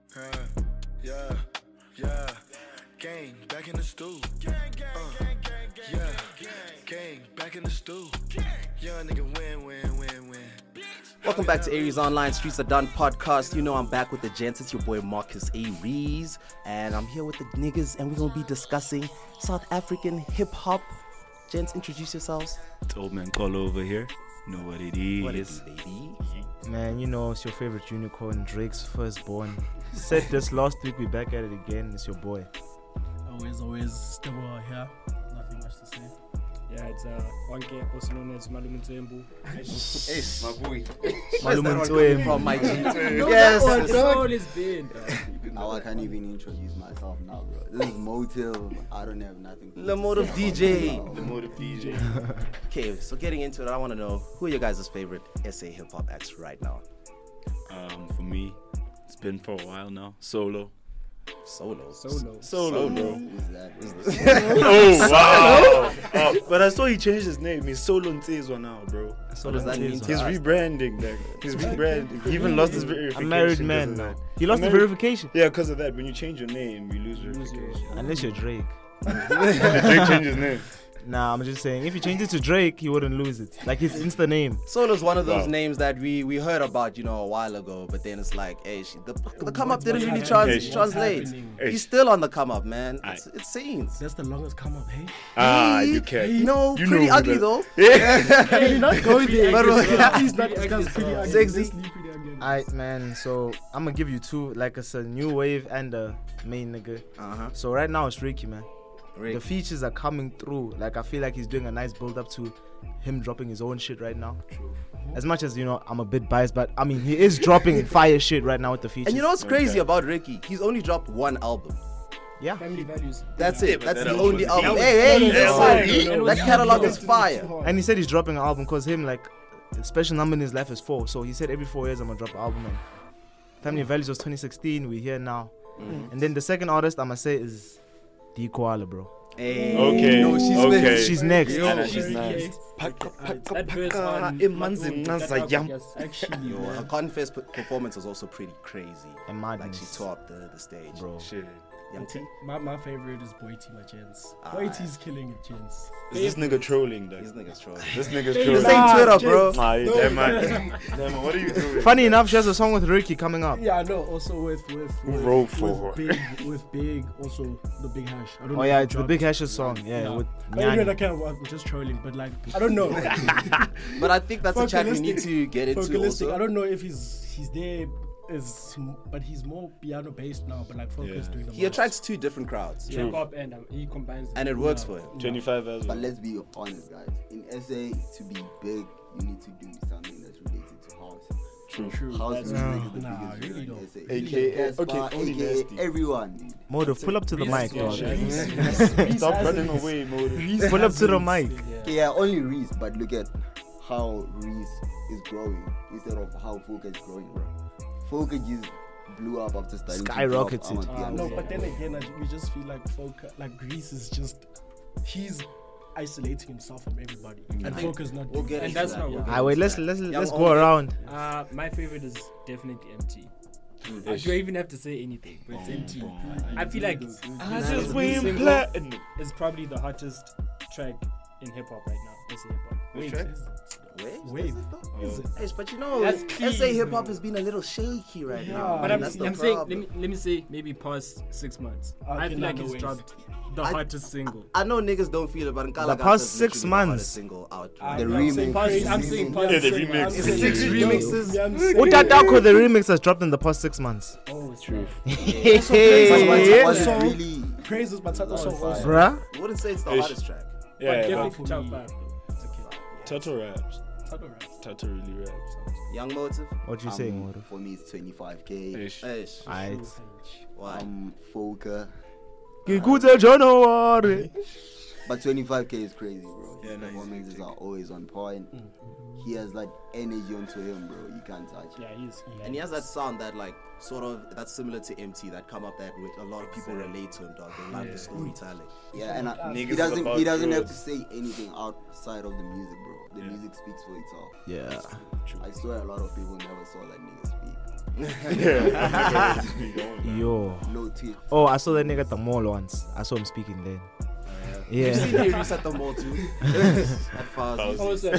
Yeah, yeah. Gang back in the stew. Yeah, gang back in the stew. Young nigga win. Welcome back to Aries Online Streets Are Done podcast. You know I'm back with the gents. It's your boy Marcus Aries, and I'm here with the niggas, and we're gonna be discussing South African hip hop. Gents, introduce yourselves. It's old man Call over here. Know what it is. What is it, baby? Man, you know it's your favorite unicorn, Drake's firstborn. Said this last week, we back at it again. It's your boy. Always still here. Nothing much to say. Yeah, it's Wanke, also known as Malumu Nzembu. Hey, My boy. Malumu Nzembu. from my G. Yes, Yes. it's always been. Now I can't even introduce myself now, bro. This is Motive. I don't have nothing. The Motive DJ. The Motive DJ. Okay, so getting into it, I want to know who are your guys' favorite SA hip hop acts right now? For me, it's been for a while now. Solo. Solo, bro. Who's that? Oh, wow. But I saw he changed his name. He's Solo Ntezwa now, bro. What does that mean to He's us? rebranding. He's rebranding. He even lost his verification. A married 'cause man of now. that. He lost the Married- verification. Yeah, because of that. When you change your name, you lose verification. Unless you're Drake. Did Drake change his name? Nah, I'm just saying, if you changed it to Drake, he wouldn't lose it. Like his Insta name. Solo's one of those Wow. names that we heard about, a while ago, but then it's like, hey, the come up didn't really What's translate. happening? Hey. He's still on the come up, man. Aye. It seems. That's the longest come up, hey? You can't. No, You pretty know ugly that. though. Hey, not going there. But- Please not discuss pretty ugly. Sexy. Let's leave pretty ugly. Alright, man, so I'm gonna give you two, like I said, new wave and a main nigga. So right now it's Ricky, man. Rick. The features are coming through. Like I feel like he's doing a nice build up to him dropping his own shit right now. True. As much as I'm a bit biased, but I mean he is dropping fire shit right now with the features. And you know what's crazy Okay. about Ricky? He's only dropped one album. Yeah. Family values. That's it. but That's that the album only was- album. that Hey, was- that listen. was- That catalog is fire. And he said he's dropping an album because him like the special number in his life is 4. So he said every 4 years I'm gonna drop an album. And Family Values was 2016. We're here now. And then the second artist I'm gonna say is D Koala, bro. Hey. Okay. No, she's Okay. next. She's next. Yo, Nah, she's nice. That verse on Emanzi Ncaza Yam. actually, Yo, her Confess performance was also pretty crazy. And Like madness. she tore up the stage. Bro. Shit. Young T? My favorite is Boy T, my gents. Ah, Boy T's killing it, gents. Is this nigga trolling, though? These niggas troll. This nigga's This trolling. ain't Twitter, bro. Nah, damn man. Damn man, what are you doing? Funny enough, she has a song with Ricky coming up. Yeah, I know. Also with Roll for. with big, also the Big Hash. I don't know Oh if yeah, he it's the dropped- Big Hash's song. Yeah, Yeah. with I don't know. Nyani. I can't. I'm just trolling, but like I don't know. But I think that's a chat we Vocalistic- need to get into Vocalistic. also. I don't know if he's there. But he's more piano based now. But like Focus Yeah. doing the He most. attracts two different crowds. hip hop and he combines. And it works for him. 25 as But well. let's be honest, guys. In SA, to be big, you need to do something that's related to house. True. House That's- music is the Nah, biggest really genre in don't. SA. AKA Casper, okay, only AKA nasty. everyone, dude. Motive, pull up to the mic, yeah, dog. shit. Stop running away, Modi. Pull up to the mic. Okay, yeah, only Reese, but look at how Reese is growing instead of how Focus is growing, bro. Focus just blew up after starting Skyrocketed. to drop Amapiano. No, but then again, we just feel like Greece is just he's isolating himself from everybody, and think Focus not we'll doing get that. And into that's that, not yeah. what. Alright, wait, let's Young go Omi. around. My favorite is definitely MT. I don't even have to say anything, but it's MT. I feel like I this just win single platinum. is probably the hottest track in hip hop right now. Let's say hip hop. Which track? Wait. Is it? Hey, but That's SA clean, hip hop bro. has been a little shaky right Yeah. now. But I'm That's the saying, problem. let me say maybe past 6 months. I Okay, feel like no he's ways. dropped the I- hottest single. I know niggas don't feel it, but Nkala The past 6 months. single out. The I'm remix. saying I'm crazy. saying Yeah, the remix. I'm It's saying 6 crazy. remixes. Yeah, I'm saying- Utatako, the remix has dropped in the past 6 months. Oh, it's true. Hey, Was it song. really? Praises Batata song also. bruh. I wouldn't say it's the Ish. hottest track. Yeah, definitely but top 5 though. It's okay. Toto raps. Tato rap. Toto really raps. Young Motive. What you saying, Motive? For me, it's 25k. Ish. Ish. Alright. Why? Foka. Kikuze January. But 25k is crazy, bro. Yeah, His no, he's performances hectic. are always on point. He has that energy onto him, bro. You can't touch it. Yeah, he's. And he has that sound that like sort of that's similar to MT that come up that with a lot of people relate to him, dog. They love the storytelling. Yeah, and Niggas he is doesn't about he doesn't have to drugs. say anything outside of the music, bro. The Yeah. music speaks for itself. Yeah. I swear a lot of people never saw that nigga speak. Yeah. Yo. low tweet. Oh, I saw that nigga at the mall once. I saw him speaking then. You've seen Yeah. Aries at the mall too. At Fawzi. Also,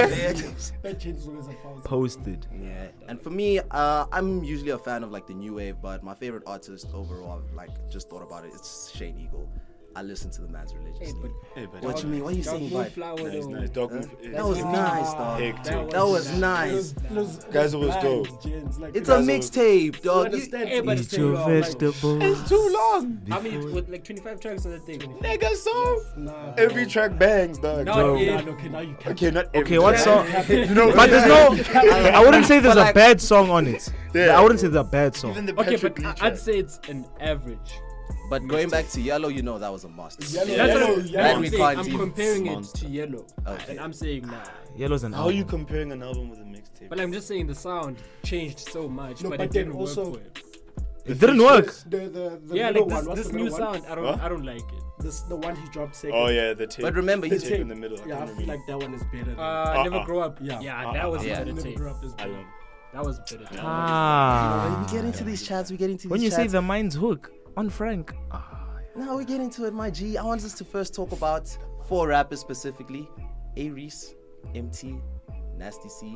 That change is always a thousand. Posted. Yeah, and for me, I'm usually a fan of like the new wave, but my favorite artist overall, like just thought about it, it's Shane Eagle. I listen to the man's religiously. Hey, but What you mean? What are you saying, bud? nice, nice. Dog, That was nice, dog. Hectic. That was nice. Guys, it was dope. It's a mixtape, You dog. understand? Hey, but Eat it's your too long, like- vegetables. It's too long. I mean, with like 25 tracks on that thing. Nigga, so Nah, every track bangs, dog. No, Bro. yeah. okay, now you can't. Okay, not every Okay, what track. song? You know, But there's no. I wouldn't say there's But a like- bad song on it. Yeah. I wouldn't say there's a bad song. Even the Okay, Patrick but Lee I'd track. say it's an average. But going back to Yellow, you know that was a must. Yellow, That's yellow, what yellow. I'm we saying. can't I'm even comparing it monster. to Yellow. Okay. And I'm saying nah. Yellow's an How are you album. comparing an album with a mixtape? But I'm just saying the sound changed so much, No, but but it then didn't also- work for it. It didn't work. The Yeah, middle like one, what's this the new middle one? sound, I Huh? don't like it. The one he dropped second. Oh yeah, the tape. But remember, The he's tape tape. in the middle. Yeah, I feel like that one is better. Never Grow Up. Yeah. That was yeah. a better Never tape. Grow Up is I better. don't. That was a better tape. when Ah. we get into these chats, we get into these When you say chats. the mind's hook on Frank. Now we get into it, my G. I want us to first talk about 4 rappers specifically: Aries, MT, Nasty C,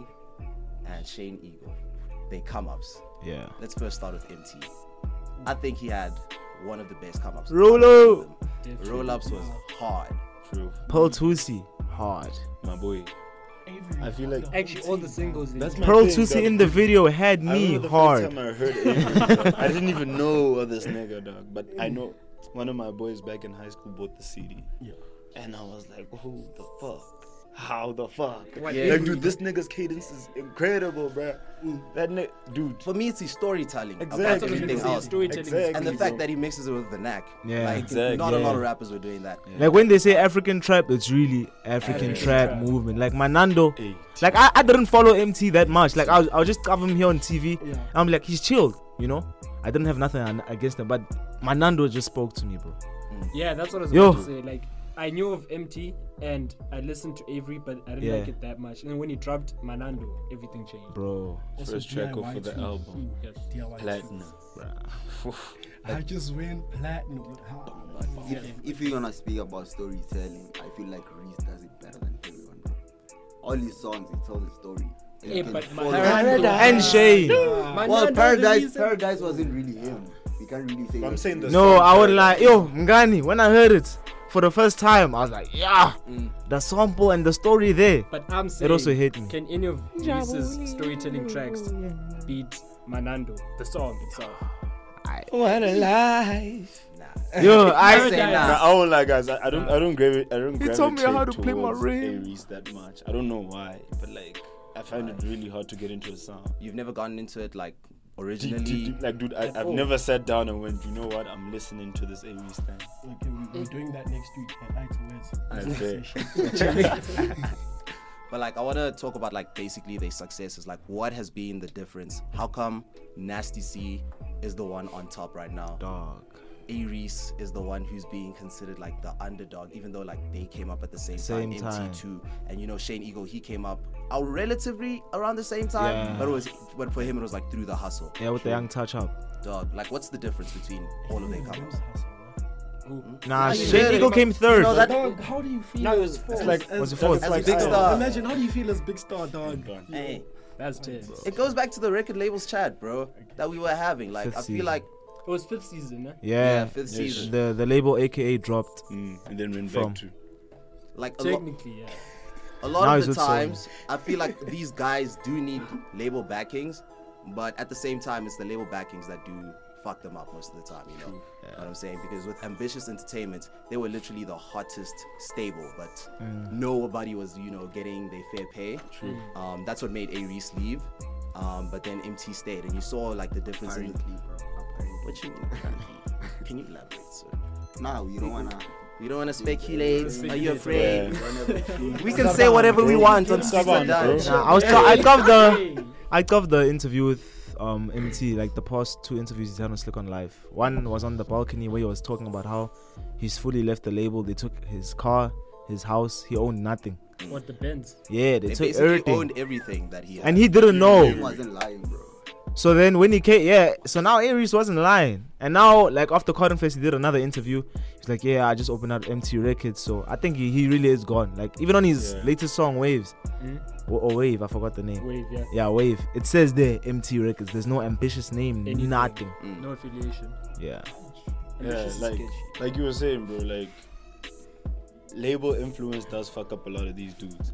and Shane Eagle. They come ups. Yeah. Let's first start with MT. I think he had one of the best come ups. Rolo. Roll ups was hard. True, Pearl Tusi. Hard. my boy. Avery, I feel like Actually, all the singles. that's my Pearl thing, Tusi dog. in the video had I me remember the hard. first time I heard Avery, dog. I didn't even know of this nigga, dog. But I know one of my boys back in high school bought the CD. Yeah. And I was like, who the fuck? How the fuck? What, Yeah. Like, dude, this nigga's cadence is incredible, bruh. That nigga, dude. For me, it's his storytelling. Exactly. About That's what I was everything gonna say. else. Storytelling. Exactly. And the fact that he mixes it with the knack. Yeah. Like, Exactly. not a lot Yeah. of rappers were doing that. Like when they say African trap, it's really African trap trap. movement. Like Manando. Hey, Like I didn't follow MT that much. Like I'll just cover him here on TV. Yeah. I'm like, he's chilled, you know. I didn't have nothing against him, but Manando just spoke to me, bro. Yeah, that's what I was Yo. about to say. Like, I knew of MT and I listened to Avery, but I didn't Yeah. like it that much. And then when he dropped Manando, everything changed. Bro. Also first track DIY off of the too. album. Yes. DIY too. Platinum. I just went platinum with how. If you're gonna speak about storytelling, I feel like Reese does it better than everyone. Bro. All his songs, he tells a story. And Hey, you can but follow Manando- it. And Shane. Well, the Paradise reason- wasn't really him. We can't really say. I'm that. saying the No, song I would Paradise. like, yo, Mngani, when I heard it for the first time, I was like, yeah, the sample and the story there. But I'm saying, It also hit me. can any of Reese's storytelling tracks beat Manando, the song itself? What a life. Yo, I Paradise. say Nah, nah. I won't lie, guys. I don't gravitate. I don't He taught me how gravitate to play my towards ring. Aries that much. I don't know why, but like I find it really hard to get into a sound. You've never gotten into it like Deep, originally. like, dude, I've all. never sat down and went, you know what? I'm listening to this Aries thing. Okay, we're doing that next week at I bet. Item But like I want to talk about like basically their successes. Like what has been the difference? How come Nasty C is the one on top right now? Dog. Aries is the one who's being considered like the underdog, even though like they came up at the same Same time. time. MT2 and you know Shane Eagle, he came up relatively around the same time, Yeah. but for him it was like through the hustle. Yeah, with the young touch up. Dog. Like what's the difference between all of their come-ups? Nah, you Shane did Eagle it. came third. No, that- Dog, how do you feel? No, it was four. as- like- as- Was it fourth? as As Big Star? Star. Imagine, how do you feel as Big Star, dog? Hey, That's 10. it goes back to the record labels chat, bro, that we were having. Like Fifth I feel season. like It was 5th season, eh? Yeah, fifth Yeah, season. the label AKA dropped. And then went From- back to. Like Technically, yeah. a lot Now of he's the with Sony. times, I feel like these guys do need label backings, but at the same time, it's the label backings that do fuck them up most of the time, you know? What I'm saying? Because with Ambitious Entertainment, they were literally the hottest stable, but nobody was, you know, getting their fair pay. True. That's what made Aries leave. But then MT stayed, and you saw like the difference in. Apparently, bro. Apparently. What you mean? apparently? Can you elaborate, sir? Nah, you don't wanna. You don't want to speculate? Are you Speculate, afraid? Yeah. We can say whatever we want on Streets Saban, and Done. bro. Nah, I covered the interview with MT, like the past 2 interviews he's had on Slick on Live. One was on the balcony where he was talking about how he's fully left the label. They took his car, his house. He owned nothing. What the Benz? Yeah, they They took basically everything. owned everything that he had. And he didn't He know. wasn't lying, bro. So then when he came, so now Aries wasn't lying. And now, like, after Cotton Fest, he did another interview. He's like, I just opened up MT Records. So I think he really is gone. Like, even on his latest song, Waves. Or Wave, I forgot the name. Wave, yeah. Yeah, Wave. It says there, MT Records. There's no ambitious name, Anything. nothing. No affiliation. Yeah. Yeah, like you were saying, bro, like label influence does fuck up a lot of these dudes.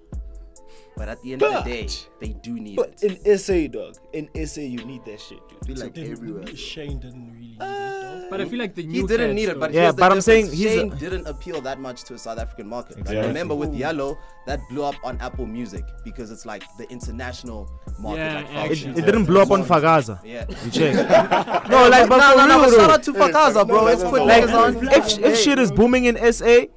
But at the end of the day, they do need But it. in SA, dog, in SA, you need that shit, dude. I feel like everywhere. Shane didn't really need it, though. But I feel like the new He didn't cats, need it, though. but Yeah, here's the but I'm saying difference. he's Shane a- didn't appeal that much to a South African market. Like, Exactly. remember with Yellow, that blew up on Apple Music because it's like the international market. Yeah, like actually. It functions. didn't blow up on Fagaza. Yeah. You check. No, like, but for no, real, but though. shout out to Fakaza, bro. Let's put Like, niggas on. if shit is booming in SA,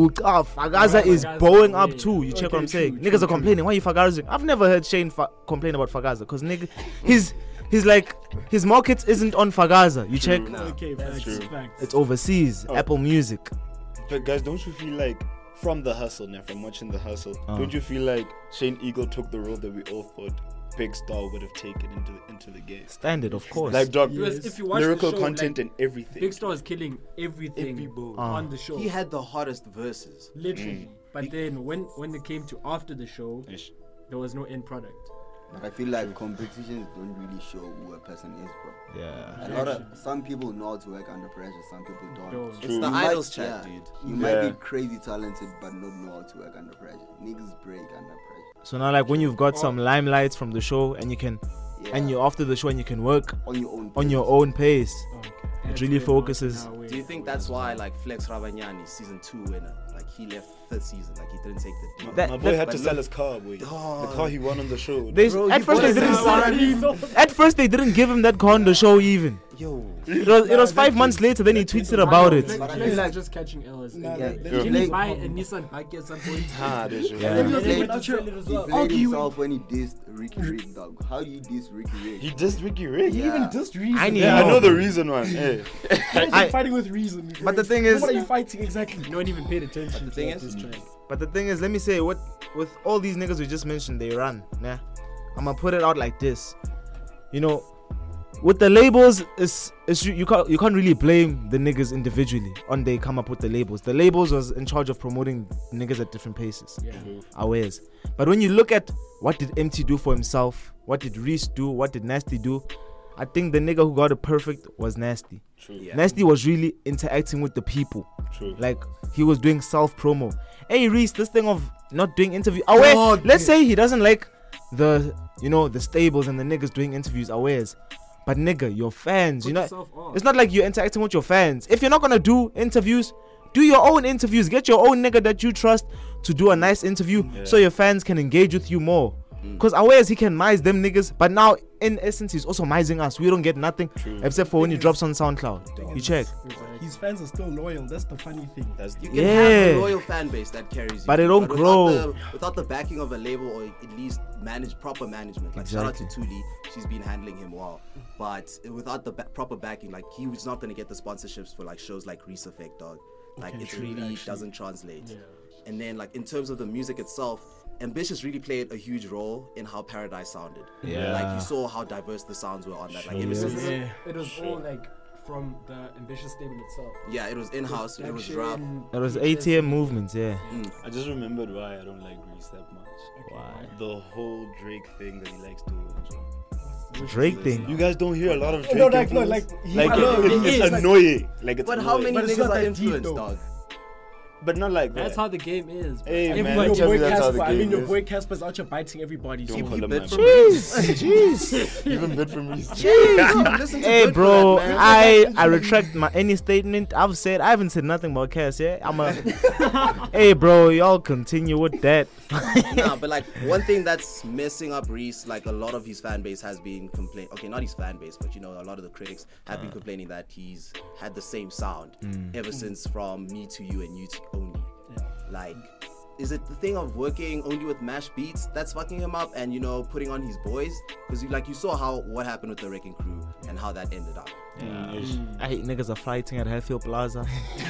Fagaza is Fagaza, blowing up yeah. too. You check what Okay, I'm saying? true, Niggas are complaining. Why you Fagazing? I've never heard Shane complain about Fagaza because nigga, he's like his market isn't on Fagaza. You check? Okay, facts, true. facts. It's overseas. Apple Music. But guys, don't you feel like from the hustle now, from watching the hustle, don't you feel like Shane Eagle took the role that we all thought Big Star would have taken into the game? Standard, of course. Like, dog, Because if you watch lyrical the show, content like, and everything. Big Star is killing everything Every ball. on the show. He had the hottest verses. Literally. But then when it came to after the show, Ish. there was no end product. But I feel like competitions don't really show who a person is, bro. Yeah. Some people know how to work under pressure, some people don't. Don't. It's True. the You idols might- chat, yeah, dude. You might Yeah. be crazy talented but not know how to work under pressure. Niggas break under pressure. So now, like when you've got some limelights from the show and you can, Yeah. and you're after the show and you can work on your own. on your pace. own pace. Okay. That's really where focuses- now we're- Do you think that's why, like, Flex Ravanyani, season 2 winner, like, he left third season, like, he didn't take the deal? That- My boy had but to look- sell his car, boy. The car he won on the show. They, Bro, at you first they bought didn't. At first they didn't give him that car on the show even. Yo. It was 5 months later. Then he tweeted about it. Flex But I Flex feel is like- just catching L's. Nah, Yeah. that- Yeah. Didn't he buy a Nissan bike at some point? Ah, this shit. Yeah. Then He they played- went out here- He Oh, played he himself when he dissed Ricky Rick, dog. How do you diss Ricky Rick? He dissed Ricky Rick. He even just reason. I need- Yeah, I No. know the reason, man. Hey. You're fighting with reason. But the thing is- what are you fighting exactly? No one even paid attention. the thing to is- this track. But the thing is, let me say, what with all these niggas we just mentioned, they run. Nah, I'm gonna put it out like this. You know, with the labels, you can't really blame the niggas individually on they come up with the labels. The labels was in charge of promoting niggas at different paces. Yeah. Awares. But when you look at what did MT do for himself, what did Reese do, what did Nasty do, I think the nigga who got it perfect was Nasty. True. Yeah. Nasty was really interacting with the people. True. Like he was doing self promo. Hey Reese, this thing of not doing interview. Aware, let's say he doesn't like the stables and the niggas doing interviews. Awares, but nigga, your fans, Put you know, yourself on. it's not like you're interacting with your fans. If you're not gonna do interviews, do your own interviews. Get your own nigga that you trust to do a nice interview, so your fans can engage with you more. Cause Awares he can mize them niggas, but now in essence he's also mizing us. We don't get nothing except for when he drops on SoundCloud. You check. His fans are still loyal. That's the funny thing. That's You the can have Yeah. a loyal fan base that carries you. But it don't without grow. without the backing of a label or at least proper management. Like, shout out to Tuli. She's been handling him well. But without the proper backing, like, he was not going to get the sponsorships for, like, shows like Reese Effect, dog. Like, it really doesn't translate. And then, like, in terms of the music itself, Ambitious really played a huge role in how Paradise sounded. Yeah. Like, you saw how diverse the sounds were on that. Like, ever since, It was all like from the ambitious stable itself. yeah, it was in-house, it was rough. It was ATM movements, yeah. I just remembered why I don't like Grease that much. Why? The whole Drake thing that he likes doing. So. Drake thing. You guys don't hear a lot of Drake No, like, influence? like, Like, I know, it's it is, like- annoying. Like, it's But how annoying. many But it's niggas not are that deep, influenced, though. dog? But not like That's that. how the game is. Bro. Hey, man, Everybody tell me your boy that's how the Casper. I game mean, your is. boy Casper's out here biting everybody. Don't So call you him bid that. from Jeez. Even bid from me. Listen to Hey Good for bro, that, man. I retract any statement I've said. I haven't said nothing about Cass, yeah? Hey bro, y'all continue with that. Nah, but like one thing that's messing up Reese, like a lot of his fan base has been complaining. Okay, not his fan base, but you know, a lot of the critics have been complaining that he's had the same sound ever since from Me to You and You to Only. Like, is it the thing of working only with mash beats that's fucking him up, and you know, putting on his boys? Because you saw what happened with the Wrecking Crew and how that ended up. I hate niggas are fighting at Hatfield Plaza.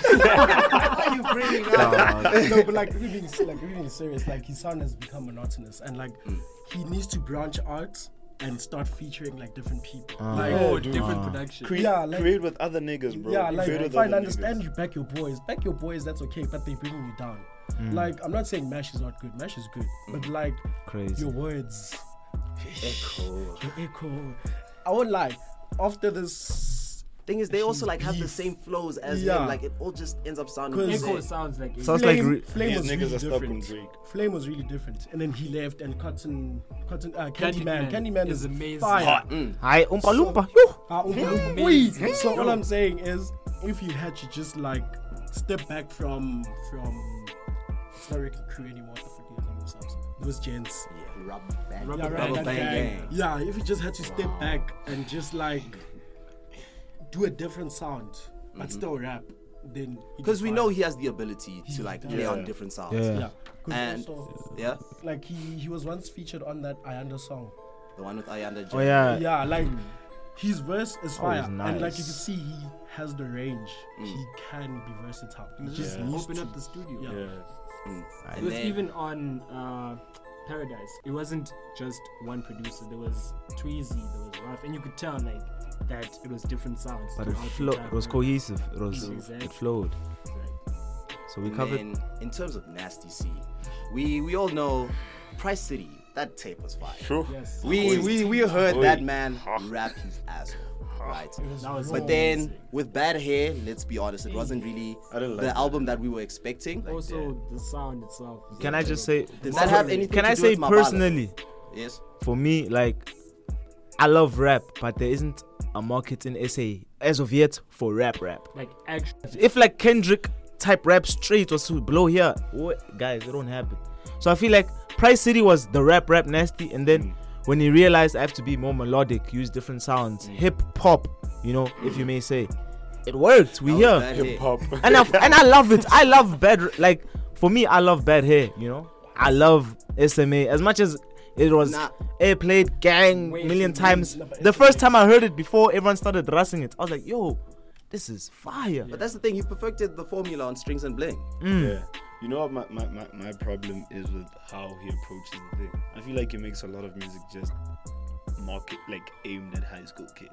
Why are you bringing up? no, but like really being serious, like his sound has become monotonous, and like he needs to branch out and start featuring like different people. Ah. Oh, different production. Create with other niggas, bro. Yeah, like Create with if I other understand niggas. you back your boys, that's okay, but they bringing you down. Like I'm not saying Mash is not good, Mash is good, but like Crazy. your words, Echo. your echo. I won't lie. After this, Thing is, they also He's like have the beef. same flows as Yeah. him. Like it all just ends up sounding the Cause- Echo same. sounds like Sounds like Flame These was niggas really are stuck on different. Drake. Flame was really different, and then he left, and Candyman Candyman Candyman is is amazing. fire. Hi, Oompa Loompa. Yoo. Wait, so all I'm saying is, if you had to just like step back from it's not Wrecking Crew anymore. What the fuck do you call themselves? Those gents. Rubber band. Rubber Yeah, Band Rubber Band Gang. Yeah, if you just had to step back and just like do a different sound, but still rap, then Because we know he has the ability to like play Yeah. on different sounds. Yeah. Yeah, 'cause And also, yeah, like he was once featured on that Ayanda song. the one with Ayanda. Oh yeah. Yeah, like his verse is fire, it's and like you nice. can see he has the range. He can be versatile. He just Yeah. needs Open to. up the studio. Yeah. Yeah. Mm. It And was then- even on Paradise. It wasn't just one producer. There was Tweezy, there was Ruff, and you could tell like that it was different sounds. But it throughout the flowed. entire It was project. cohesive. It Exactly. flowed. Exactly. So we And covered. then, in terms of Nasty C, we all know Price City. That tape was fire. True. Yes. We heard Oi. that man rap his ass off, right? That was But then with Bad Hair, let's be honest, it wasn't really I didn't like the that. album that we were expecting. also the sound itself. Can I just say? Did that have anything Can to I do say with Mabala? personally? Yes. For me, like, I love rap, but there isn't a market in SA as of yet for rap. like actually? If like Kendrick type rap straight was to blow here, guys, it don't happen. So I feel like Price City was the rap Nasty, and then when he realized I have to be more melodic, use different sounds, hip hop, you know, if you may say, it worked. We That was here, Bad Hair. Hip hop. and I love it. I love like for me, I love Bad Hair. You know, I love SMA as much as it was Nah. airplayed gang Way million too times. many. The first time I heard it before everyone started rushing it, I was like, yo, this is fire. But that's the thing, he perfected the formula on Strings and Bling. Yeah. You know what my problem is with how he approaches the thing? I feel like he makes a lot of music just market like aimed at high school kids.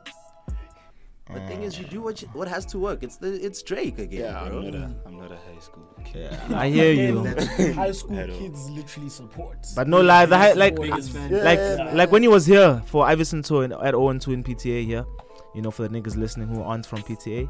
The thing is, you do what has to work. It's Drake again, Yeah, bro. I'm not a high school kid. I hear you. High school At all. kids literally support. But no lie, the like Biggest fan. like when he was here for Iverson tour at O2 in PTA here, you know, for the niggas listening who aren't from PTA,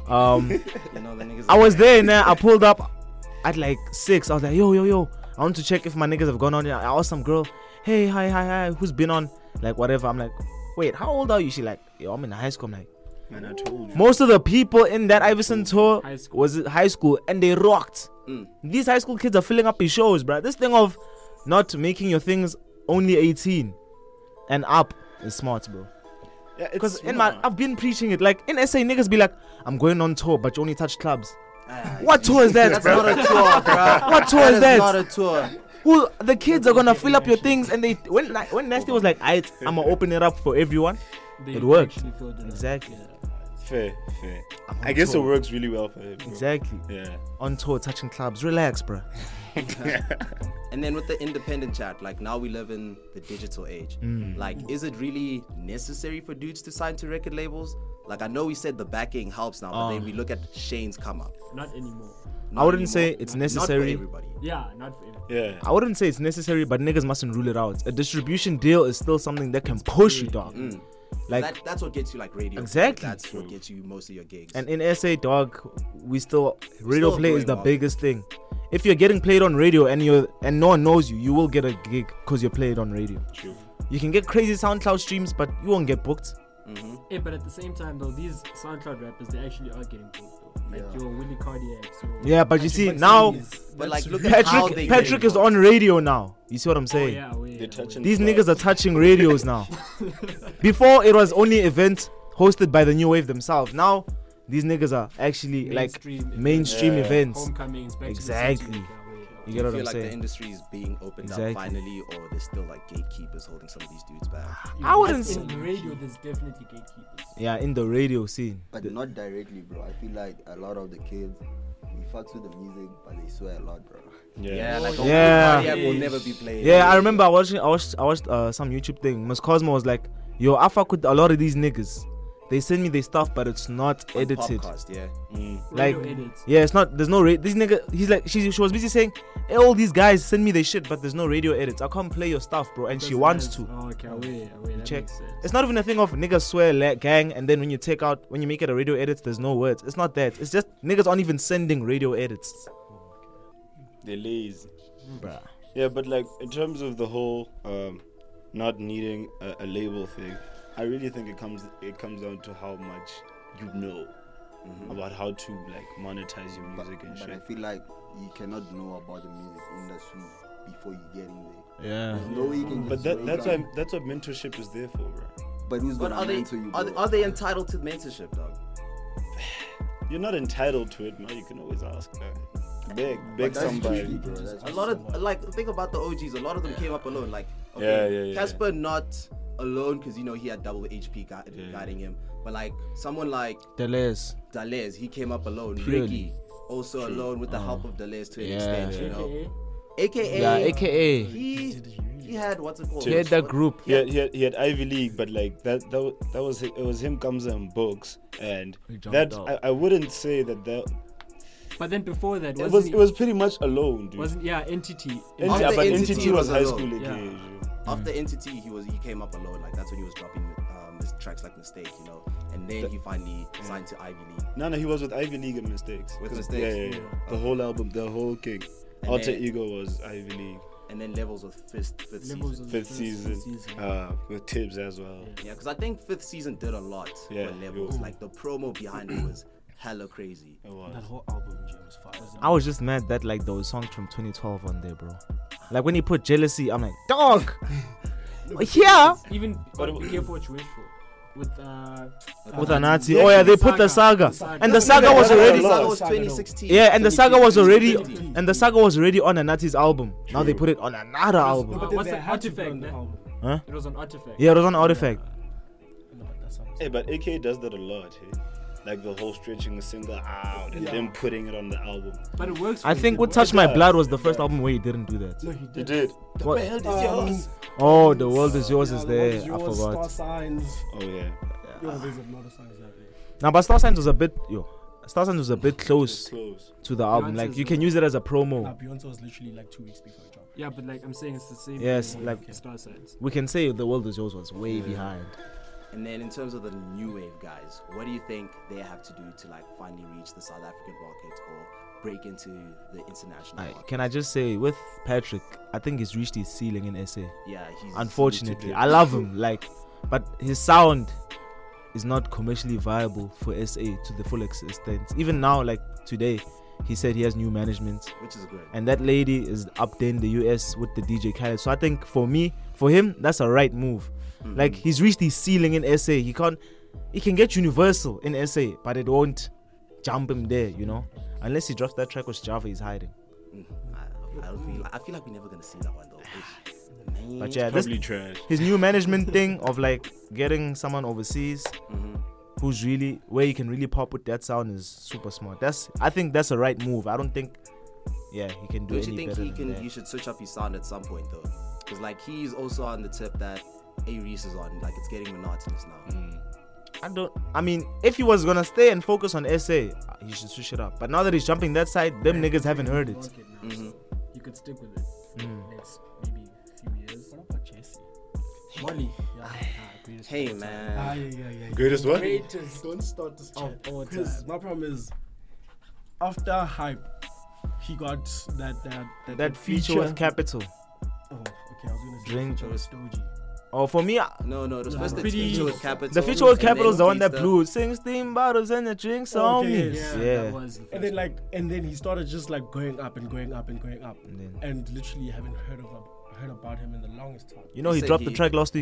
You know, the niggas I was there and I pulled up at like 6. I was like, yo, I want to check if my niggas have gone on. I asked some girl, hey, hi, who's been on? Like whatever. I'm like, wait, how old are you? She like, yo, I'm in high school. I'm like, Man, I told you. most of the people in that Iverson tour High school. was high school and they rocked. These high school kids are filling up his shows, bruh. This thing of not making your things only 18 and up is smart, bro. Yeah, it's Because smart. I've been preaching it. Like in SA, niggas be like, I'm going on tour, but you only touch clubs. Ah, What tour is that, That's bro? not a tour, bro. What tour is that? Not a tour. Who the kids are gonna fill up your things, and they when Nasty was like, I'ma open it up for everyone. They It worked. actually filled it up. Exactly. Fair. I'm I on guess it tour. works really well for him. Bro. Exactly. Yeah. On tour, touching clubs. Relax, bro. And then with the independent chat, like now we live in the digital age. Like, is it really necessary for dudes to sign to record labels? Like, I know we said the backing helps now, but then we look at Shane's come up. Not anymore. I wouldn't anymore. say it's Not necessary. for everybody. Yeah, not for everyone. Yeah. I wouldn't say it's necessary, but niggas mustn't rule it out. A distribution deal is still something that can push you, dog. Like, That's what gets you like radio. Exactly. That's what gets you most of your gigs. and in SA, dog, we still radio Still play is going the well. biggest thing. If you're getting played on radio and no one knows you, you will get a gig because you're played on radio. True. You can get crazy SoundCloud streams, but you won't get booked. Yeah, but at the same time though, these SoundCloud rappers, they actually are getting booked though. Like your Willie Cardiacs. Your Yeah, but you see now, but like, look at how they Patrick get is on radio now. You see what I'm Oh, saying? yeah, They're touching These clubs. niggas are touching radios now. Before it was only events hosted by the New Wave themselves. Now these niggas are actually like mainstream Yeah. events. Homecomings, back Exactly. To the city. You Do get you what feel I'm like the saying? industry is being opened Exactly. up finally, or there's still like gatekeepers holding some of these dudes back? I wouldn't As say. in radio, there's definitely gatekeepers. Yeah, in the radio scene. But not directly, bro. I feel like a lot of the kids, we fucks with the music, but they swear a lot, bro. Yeah, like Yeah. Cardiac will never be played. Yeah, I remember I watched some YouTube thing. Ms. Cosmo was like, "Yo, I fuck with a lot of these niggas. They send me their stuff, but it's not On edited. podcast, yeah. Like, Radio edits. yeah, it's not. There's no this nigga. He's like, she was busy saying, hey, all these guys send me their shit, but there's no radio edits. I can't play your stuff, bro. And she Because wants that's- to. Oh, okay, away. That Check. makes sense. It's not even a thing of niggas swear gang, and then when you make it a radio edit, there's no words. It's not that. It's just niggas aren't even sending radio edits. They're lazy. Bruh. Yeah, but like in terms of the whole not needing a label thing, I really think it comes down to how much you know about how to like monetize your music and But I shit. feel like you cannot know about the music industry before you get in there. Yeah. There's no way you can But just that's wake why up. that's what mentorship is there for, bro. But who's But gonna are they mentor you, are, bro? are they entitled to mentorship, dog? You're not entitled to it, man. You can always ask. Beg But that's somebody. tricky, bro. That's A lot of like think about the OGs. A lot of them came up alone. Like Yeah. Casper not alone because he had double HP guiding him. But like someone like Deleuze. Deleuze, he came up alone. Purely. Ricky also alone with the help of Deleuze to an Yeah. extent, you know. AKA, AKA, Yeah, AKA. he had what's it called? He had that group. He had Ivy League, but like that was it was him, Kamza and Books, and He jumped that out. I wouldn't say that But then before that, it was pretty much alone, dude. wasn't Entity. After But Entity Entity was was high alone. school Yeah. age. After Entity, he came up alone. Like that's when he was dropping his tracks like Mistake, you know. And then he finally signed to Ivy League. No, he was with Ivy League and Mistakes. With 'Cause- Mistakes? Yeah. The whole album, the whole king. And Alter then- Ego was Ivy League. And then Levels was fifth Levels season. of Fifth the season. With Tibbs as well. Yeah, because I think fifth season did a lot Yeah, for Levels. yo. Like the promo behind it was hella crazy. It was. That whole album was fire. I was just mad that like there was songs from 2012 on there, bro. Like when he put Jealousy, I'm like, dog. Yeah. Even But be careful what you wish for. With With a Nazi. Yeah, Oh yeah, they put the saga, and the saga was Yeah, already. yeah, Saga yeah. was 2016. Yeah, and the saga was already, 2015. and the saga was already on a Nazi's album. Now they put it on another album. But then What's they the had to put artifact, on the man? album. Huh? it was on Artifact. Yeah, it was on Artifact. No, but that sounds. Hey, but AK does that a lot, hey? Like the whole stretching the single out and Yeah. then putting it on the album. But it works. I for think him. What Touch My Blood was the first album where he didn't do that. No, he He did. did. What? yours. Oh, The World Is Yours Yeah, is The World there. Is I Yours, forgot. Star Signs. Oh yeah. Yo, there's a lot of songs like that. Now, but Star Signs was a bit, Star Signs was a bit It's close close. to the album. Like Beyonce's you can use it as a Nah, promo. Beyonce was literally like 2 weeks before it dropped. Yeah, but like I'm saying, it's the same. Yes, thing like- with Star Signs. We can say The World Is Yours was way behind. And then in terms of the new wave guys, what do you think they have to do to like finally reach the South African market or break into the international market? Can I just say, with Patrick, I think he's reached his ceiling in SA. Yeah, he's Unfortunately, dip. I love him, but his sound is not commercially viable for SA to the full extent. Even now, like today, he said he has new management, which is good. and that lady is up there in the US with the DJ Khaled. So I think for him, that's a right move. Like he's reached his ceiling in SA. He can get Universal in SA, but it won't jump him there, unless he drops that track with Java he's hiding. I feel like we're never gonna see that one though. Man. But yeah, this, Probably trash. his new management thing of like getting someone overseas who's really where he can really pop with that sound is super smart. I think that's a right move. I don't think he can do Don't you any think better he than can? that. You should switch up his sound at some point though, because like he's also on the tip that A Reese is on. Like it's getting monotonous now. I mean, if he was gonna stay and focus on SA, he should switch it up. But now that he's jumping that side, them niggas haven't heard it. Market now, so you could stick with it next maybe few years. What about Jesse? Molly, Greatest Hey of all time. man, Yeah. Greatest what? greatest Don't start this of chat. all Because time. my problem is, after Hype, he got That feature with Capital. Oh, okay. I was gonna say Drink. feature with Stogie. Oh, for me, no, it was first the Pretty- feature with Capital. the feature with and Capital is the then one that Gangsta. blew. Sing steam bottles and the drinks on Okay, me. yes. That was the And first then and then he started just like going up and going up and going up, And then- and literally haven't heard about him in the longest time. You know, he said dropped the he- track last week.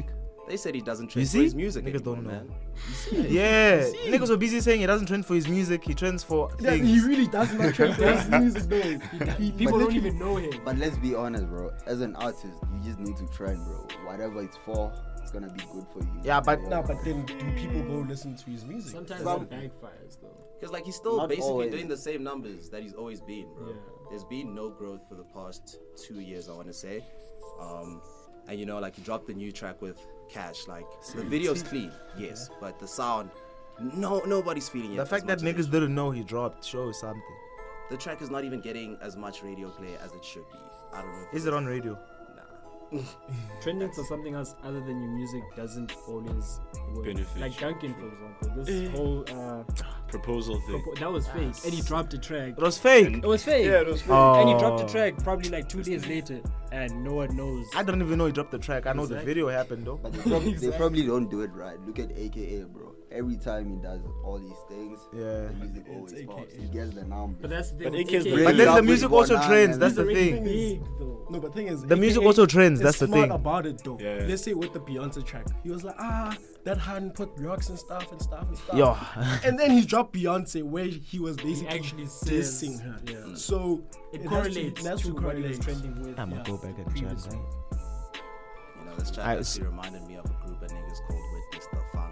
They said he doesn't trend for see? his music Niggas anymore, don't know. man. Yeah, niggas were busy saying he doesn't trend for his music. He trends for Yeah, things. he really does not trend for his music though. People don't literally- even know him. But let's be honest, bro. As an artist, you just need to trend, bro. Whatever it's for, it's gonna be good for you. Yeah, but- Nah, but then do people go listen to his music? Sometimes Some- it backfires though. Because like he's still Not basically always. doing the same numbers that he's always been, bro. Yeah. There's been no growth for the past 2 years, I want to say. And you know, like he dropped the new track with Cash. Like the video's clean, yes, but the sound, nobody's feeling it. The as fact that much as niggas didn't know he dropped shows something. the track is not even getting as much radio play as it should be. I don't know. If Is it on radio? Nah. Trending for something else other than your music doesn't always work. Beneficial. Like Duncan, for example, this whole Proposal thing. that was fake, and he dropped a track. It was fake. It was fake. Yeah, it was fake. And he dropped a Oh. track probably like 2 days later, and no one knows. I don't even know he dropped the track. I know the Exactly. video happened though. But they probably don't do it right. Look at AKA, bro. Every time he does all these things, Yeah. the music always pops. He gets the number. But that's the thing. But with AK's AK. the But then Drop the with music also Banana trends. and That's the everything. thing. Big though. No, but thing is, The music AKA also trends. is That's the smart thing. about it though. Yeah. Let's say with the Beyonce track, he was like, that Han put rocks and stuff. Yo. And then he dropped Beyonce where he was basically actually says- dissing her. yeah. So It has correlates to, that's to to what he was correlate. trending with. I'ma go back and check. previously. Right? You know, this track I- actually reminded me of a group of niggas called Witness the Funk.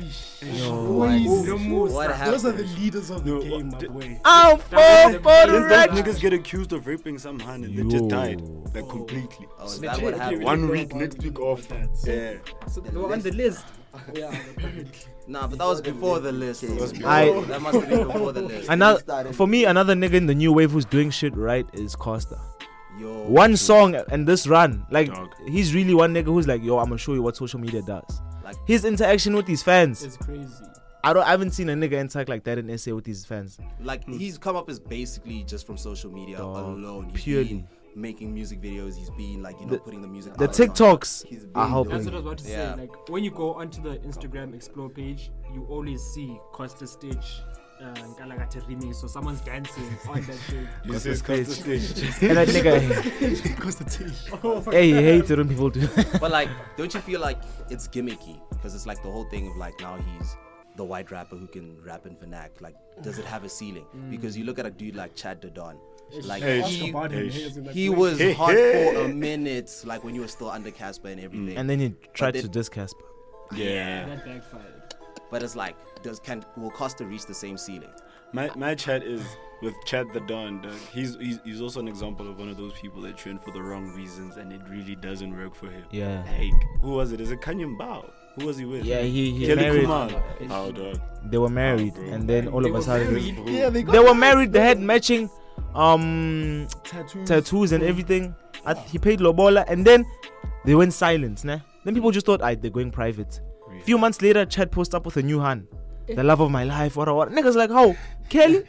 What happened? Those are the leaders of the No, game, my what- boy. I'm That full was the for the Didn't record. those niggas get accused of raping some hun and they just died? Like completely. Oh, is that what happened? 1 week, next week off. Yeah. So they were on the list. Nah, but that was before the list. though. was before. I- That must have been before the list. Another for me, another nigga in the new wave who's doing shit right is Costa. Yo, One song and this run, like Dog. he's really one nigga who's like, yo, I'm gonna show you what social media does. Like, His interaction with his fans, It's crazy. I haven't seen a nigga interact like that in SA with his fans. he's come up as basically just from social media Dog, alone. He's purely. been making music videos. He's been like, putting the music. The out on- TikToks He's been are That's what I was helping. about to Yeah. say. Like when you go onto the Instagram Explore page, you always see Costa Stitch, Nkalakate remix, so someone's dancing on that shit. This is Costa Stage. And that nigga, hey, he hates it when people do. But like, don't you feel like it's gimmicky? Because it's like the whole thing of like now he's the white rapper who can rap in vernac. Like, does it have a ceiling? Because you look at a dude like Chad Dadon. Like Hey, Ask he, about him. Hey, he was Hey, hot hey. for a minute, like when you were still under Casper and everything. And then he tried then- to diss Casper. Yeah. That backfired. But it's like, will Costa reach the same ceiling? My chat is with Chad the Don. Dog. He's also an example of one of those people that trend for the wrong reasons and it really doesn't work for him. Yeah. Like, who was it? Is it Kanye Mbao? Who was he with? Yeah, he Kelly married. Kumar. Oh, dog. They were married, bro. and then all They of a were sudden married? Yeah, they were married. They had matching tattoos. tattoos and everything. He paid lobola, and then they went silent. Nah? Then people just thought, they're going private. A few months later, Chad posted up with a new hand. The love of my life, what. Niggas like, how? Kelly?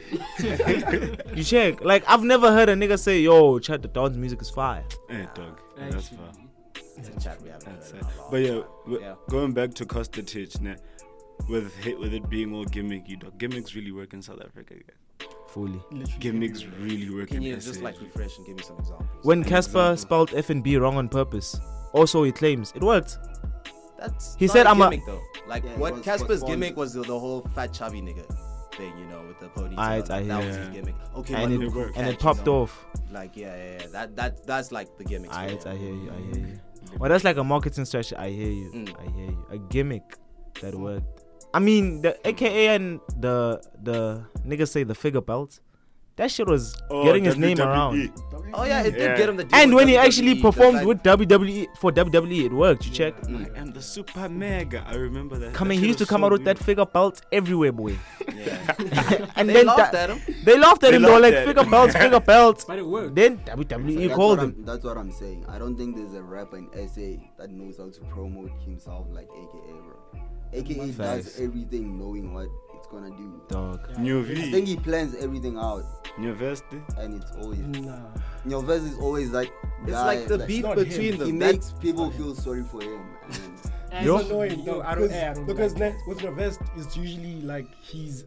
You check. Like, I've never heard a nigga say, yo, Chad the Don's music is fire. Hey, dog. That's Actually. far. It's a chat we haven't That's heard it. in a long But yeah, time. Yeah. going back to Costa Titch, nah, with it being all gimmicky, dog. Gimmicks really work in South Africa. Yeah. Fully. Gimmicks really work Can in you SA. just like refresh and give me some examples? When Casper spelled F&B wrong on purpose, also he claims it worked. That's He not said, a I'm a- gimmick though. Like Yeah, it what was Casper's for gimmick was the whole fat chubby nigga thing, you know, with the ponytail. I that hear was you. his gimmick. Okay, And but it, look who worked. and it catches popped on. off. Like yeah. That's like the gimmick. I hear you. Well, that's like a marketing strategy. I hear you. Mm. I hear you. A gimmick that worked. I mean, the AKA and the niggas say the figure belt. That shit was Oh, getting his WWE. name around. Oh yeah, it Yeah. did get him the. deal And with when he WWE, actually 'cause, performed like, with WWE for WWE, it worked. You check. I am the super mega. I remember that. Coming, That he shit used to was come so out with that weird. figure belt everywhere, boy. Yeah. And They then laughed that- at him. they laughed at They him. They were laughed like, at figure him. belts, figure belts. But it worked. Then WWE That's called what him. That's what I'm saying. I don't think there's a rapper in SA that knows how to promote himself like AKA, bro. AKA Facts. does everything knowing what it's gonna do. Dog. New I think V. he plans everything out, University. and it's always Nah. your verse is always like It's guy, like the like, beef not between him. them. He That- makes people feel sorry for him. And Yo. It's annoying though, I don't because like with Revest, it's usually like his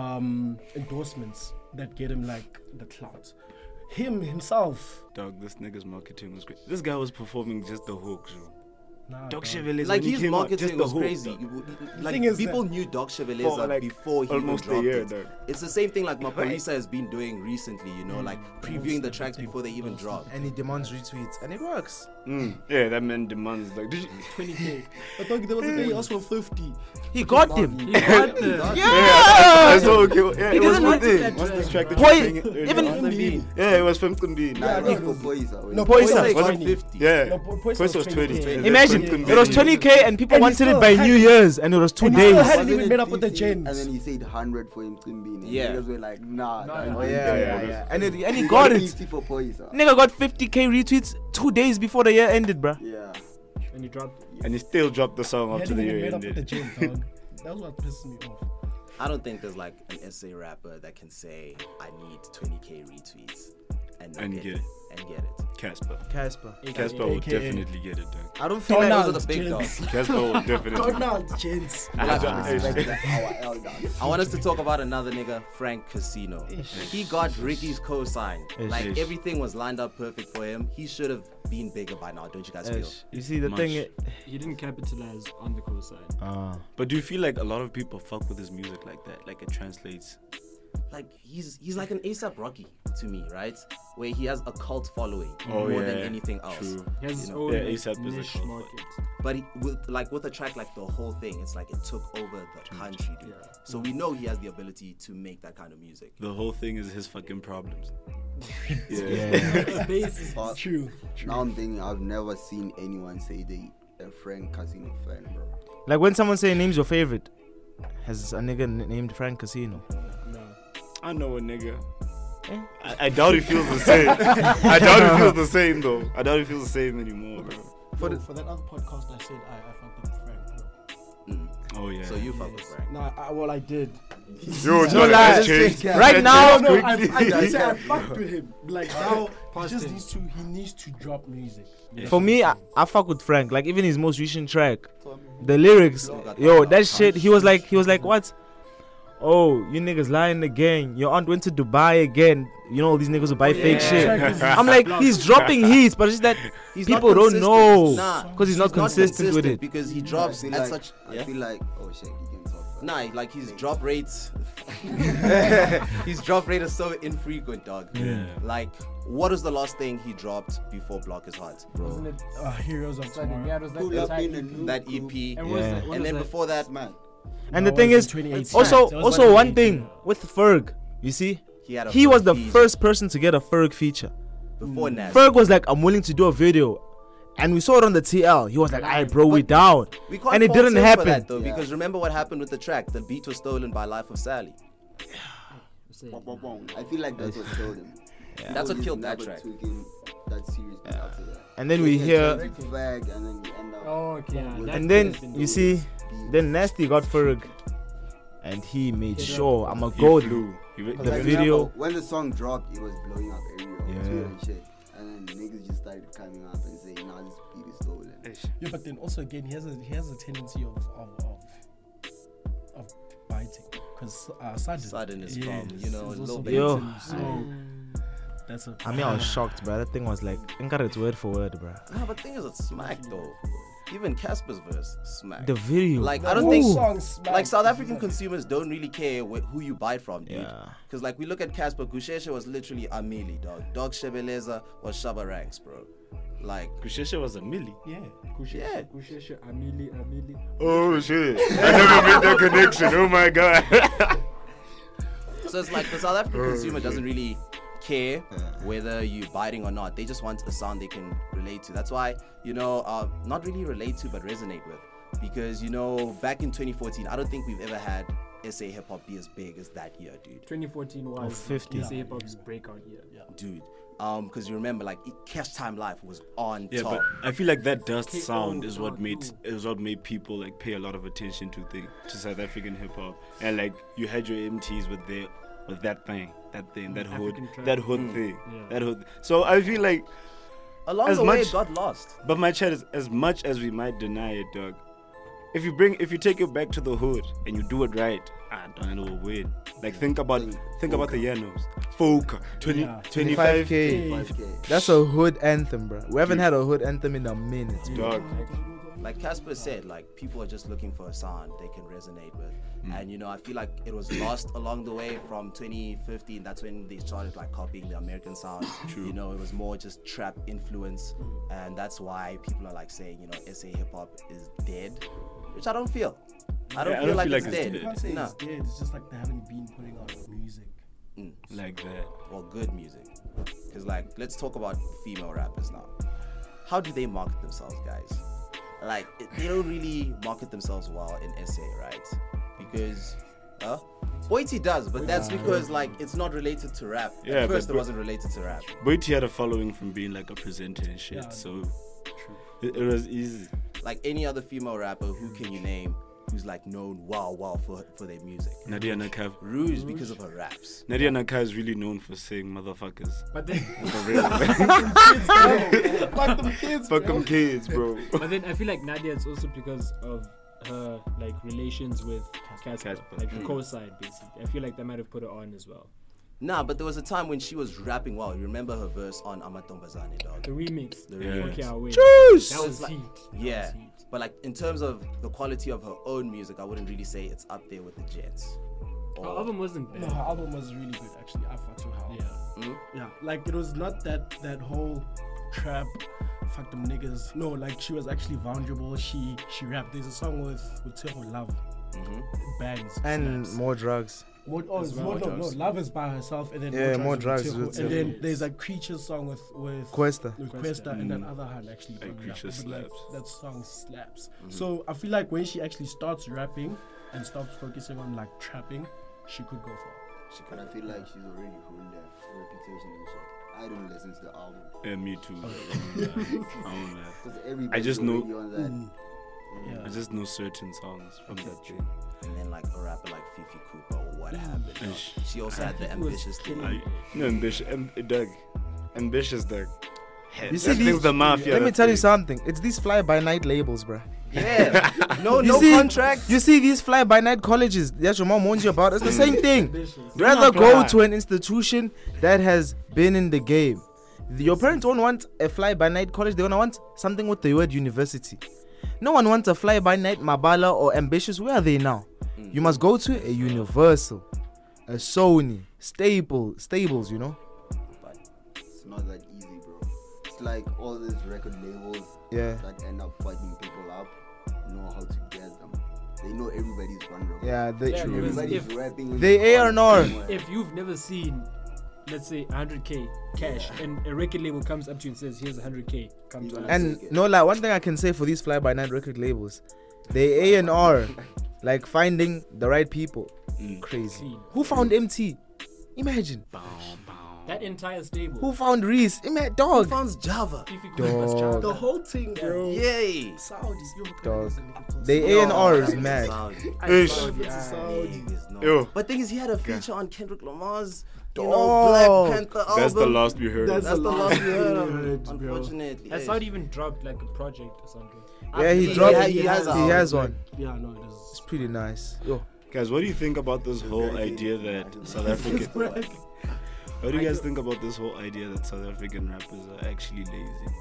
endorsements that get him like the clout. Himself, Dog, this nigga's marketing was great. This guy was performing just the hook, bro. Nah, Doc dog. Cheveleza, Like when he his came out, marketing just the was hook, crazy. dog. Like thing is people that- knew Doc For, Cheveleza like, before he even almost a dropped year, it. dog. It's the same thing like Mapolisa has been doing recently, you know, like previewing the tracks before they even drop. And he demands retweets, and it works. Yeah, that man demands like. Did you, 20k. I thought there was a guy he asked for 50. He got them. He got the. I saw okay. Yeah, it was doesn't one want thing. that What's this track. track that Boy, you're playing even- earlier? Yeah, it was from Kumbini. Nah, Yeah, I no, think it for was- boys. No, Poison Poison got was 20. 50. Yeah. No, Poison Poison was 20. 20K. Imagine, Kumbini. it was 20k and people And he wanted it still by had New it. Year's, and it was 2 And he still days. had it Wasn't even made up with the 50? gens. And then he said 100 for him, Kumbini. Yeah. Niggas were like, nah. Oh nah, yeah. And he He got it. 50 for Poison. Nigga got 50k retweets 2 days before the year ended, bruh. Yeah. And he dropped. And he still dropped the song He after hadn't the even year made up with the ended. gens, dog. That was what pisses me off. I don't think there's like an SA rapper that can say I need 20k retweets and not And get get it. it. And get it. Casper. Casper. Casper will AKA. definitely get it, dog. I don't feel like those are Donald the big Gents. dogs. Casper will definitely. Donald Gents. Our elders. I want us to talk about another nigga, Frank Casino. He got Ricky's co-sign. Like Ish. everything was lined up perfect for him. He should have been bigger by now, don't you guys feel? You see the Much. thing. He didn't capitalize on the cosign. But do you feel like a lot of people fuck with his music like that? Like it translates. Like he's like an ASAP Rocky to me, right? Where he has a cult following Oh, more than yeah. anything else. True. He has his You know, own yeah, like, A$AP is a niche cult. market. But he, with a track like the whole thing, it's like it took over the country, dude. Yeah. So we know he has the ability to make that kind of music. The whole thing is his fucking problems. The base is But True. now I'm thinking, I've never seen anyone say they a Frank Casino fan, bro. Like when someone say name's your favorite, has a nigga named Frank Casino. no. I know a nigga. I doubt he feels the same. I doubt he feels the same though. I doubt he feels the same anymore, bro. For that other podcast, I said I fucked up with Frank, bro. Oh yeah. So you fuck with Frank. Nah, well, I did. Yo, No lie. Right now, No, I did say I fucked with him. Like now, he Past just tense. needs to drop music. for me, I fuck with Frank. Like even his most recent track, the lyrics, yo, that shit. He was like, what? Oh, you niggas lying again. Your aunt went to Dubai again. You know all these niggas who buy fake shit. I'm like, he's dropping hits, but it's just that He's people not don't consistent. know Nah, because he's not consistent with it. because he I drops feel at like, such. I Yeah? feel like, oh shit, you can talk. Bro. Nah, like his drop rates. His drop rate is so infrequent, dog. Yeah. Like, what was the last thing he dropped before Block Is Hot? Wasn't it? Heroes of Sudden, Tomorrow. yeah, it was Pull that up type in a EP. new That group. EP. And what was Yeah. that? What And was then that? before that, Man, And the That thing was is, in 2018. also, That was also one 2018. thing with Ferg, you see, he was the feed first person to get a Ferg feature. before Nas. Ferg was like, I'm willing to do a video. And we saw it on the TL. He was like, I bro, we down. We can't And it fault didn't him for happen. that, though, Yeah. because remember what happened with the track? The beat was stolen by Life of Sally. bong, bong, bong. I feel like that's what killed him. That's what He killed that never track. took him that seriously after that. And then we He hear, had Kendrick Flag, and then you end up. Oh, okay. Yeah, that and then could've been you dope. see, then Nasty got Ferg. And he made Yeah. sure I'm a He gold. flew. He Because The I video- remember when the song dropped, it was blowing up everywhere on Yeah. Twitter and shit. And then niggas just started coming up and saying, nah, this beat is stolen. Yeah, but then also again, he has a tendency of biting because Sudden is from, you know, a is little also bit. Yo. biting, so that's a. I mean, I was shocked, bro. That thing was like, it's word for word, bro. Nah, but thing is, it's smack though. Even Casper's verse smack. The video. Like, The I don't whole think, song smacked. like South African consumers don't really care who you buy from, dude. Yeah. Because like we look at Casper, Gusheshe was literally Amili, dog. Dog Shebeleza was Shabba Ranks, bro. Like, Kusheshe was a milli. Yeah. yeah. Kusheshe, Amili. Oh shit! I never made that connection. Oh my god. So it's like the South African consumer doesn't really care whether you're biting or not. They just want a sound they can relate to. That's why, you know, not really relate to, but resonate with. Because, you know, back in 2014, I don't think we've ever had SA hip hop be as big as that year, dude. 2014 was 50. SA hip hop's breakout year. Dude. Because you remember, like, Cash Time Life was on Yeah, top. but I feel like that dust K.O. sound is what made Ooh. people like pay a lot of attention to South African hip hop, and like you had your MTs with that thing, that hood, African trap. that hood thing, Yeah. that hood. So I feel like, Along as the way, much- it got lost. but my chat is as much as we might deny it, dog. If you take it back to the hood and you do it right, I don't know, we'll win. Like think about the Yanos, Folk, 20, Yeah. 25K. 5K. That's a hood anthem, bro. We haven't had a hood anthem in a minute. dog. like Casper said, like people are just looking for a sound they can resonate with. And you know, I feel like it was lost along the way from 2015. That's when they started like copying the American sound. True. You know, it was more just trap influence, and that's why people are like saying, you know, SA hip hop is dead, which I don't feel. I don't feel like it's dead. You can't say No. it's dead. It's just like they haven't been putting out music. Like that. Or good music. Because like, let's talk about female rappers now. How do they market themselves, guys? Like, they don't really market themselves well in SA, right? Because Boity does, but that's because like it's not related to rap. Yeah, At first but it wasn't related to rap. Boity had a following from being like a presenter and shit, Yeah. so it was easy. Like any other female rapper, who can you name who's like known wow for their music? Nadia Nakai. Rouge because of her raps. Nadia Nakai is really known for saying motherfuckers. But then, For real. Fuck them kids, Fuck them kids, bro. but then I feel like Nadia, it's also because of her like relations with Casper, Casper. like the co-side basically. I feel like that might have put her on as well. Nah, but there was a time when she was rapping well. You remember her verse on Amatombazane, dog? The remix. The Yeah. remix. Okay, I'll wait. Juice! That was Like- heat. That Yeah, was heat. but like in terms of the quality of her own music, I wouldn't really say it's up there with the Jets. Her Or- album wasn't No, bad. her album was really good actually. I fucked with her. Yeah. Yeah, like it was not that whole trap, fuck them niggas. No, like she was actually vulnerable. She rapped. There's a song with Teho Love. Bangs And slaps. more drugs. More, oh, it's more, no, Love is by herself, and then Yeah, more with drugs Teho. with and Teho. then there's a Creature song with Questa. Questa, and that other hand actually. Like fucking Creature up, but, like, slaps. that song slaps. So I feel like when she actually starts rapping and stops focusing on like trapping, she could go far. But I feel like she's already ruined her reputation and shit. I don't listen to the album. Yeah, me too. I own that. Because everybody's just know- already on that. Yeah. I just know certain songs from that thing. And then like a rapper like Fifi Cooper, what happened? dog? Ish. She also had the ambitious thing. Ambitious, Doug. Ambitious, Doug. You see That thing's these- the mafia. Let me that tell you thing. something. It's these fly-by-night labels, bruh. Yeah, no You see- contract. You see these fly-by-night colleges. That's your mom warns you about. It's the same thing. Don't Rather go apply. to an institution that has been in the game. Your parents don't want a fly-by-night college. They wanna want something with the word university. No one wants a fly-by-night Mabala or Ambitious. Where are they now? You must go to a Universal, a Sony, Stables. You know. It's not that easy, bro. It's like all these record labels Yeah. that end up fucking people up know how to get them. They know everybody's vulnerable. Yeah. They. Yeah, because Everybody's if- rapping. in They the A&R. somewhere. If you've never seen, let's say 100k cash, and a record label comes up to you and says, "Here's 100k, come You to gonna us." And no, like one thing I can say for these fly-by-night record labels, they A&R, like finding the right people. Crazy. Clean. Who found MT? Imagine. That entire stable. Who found Reese? Who Dog. found Java? If you could was Dog. Java. The whole thing, bro. Yay! Saudis, yo, Dog. niggas They Yo, A&R is niggas mad. Saudi. Ish. Niggas, no. Yo. But thing is, he had a feature on Kendrick Lamar's, you Dog. know, Black Panther album. That's the last we heard. That's That's the last we heard of we him, heard, bro. unfortunately. Has Ish. Saudi even dropped like a project or something? Yeah, he He dropped. ha- He he has has a- one. Yeah, no, it It's is. pretty nice. Yo. Guys, what do you think about this whole idea that South African? What do you guys think about this whole idea that South African rappers are actually lazy?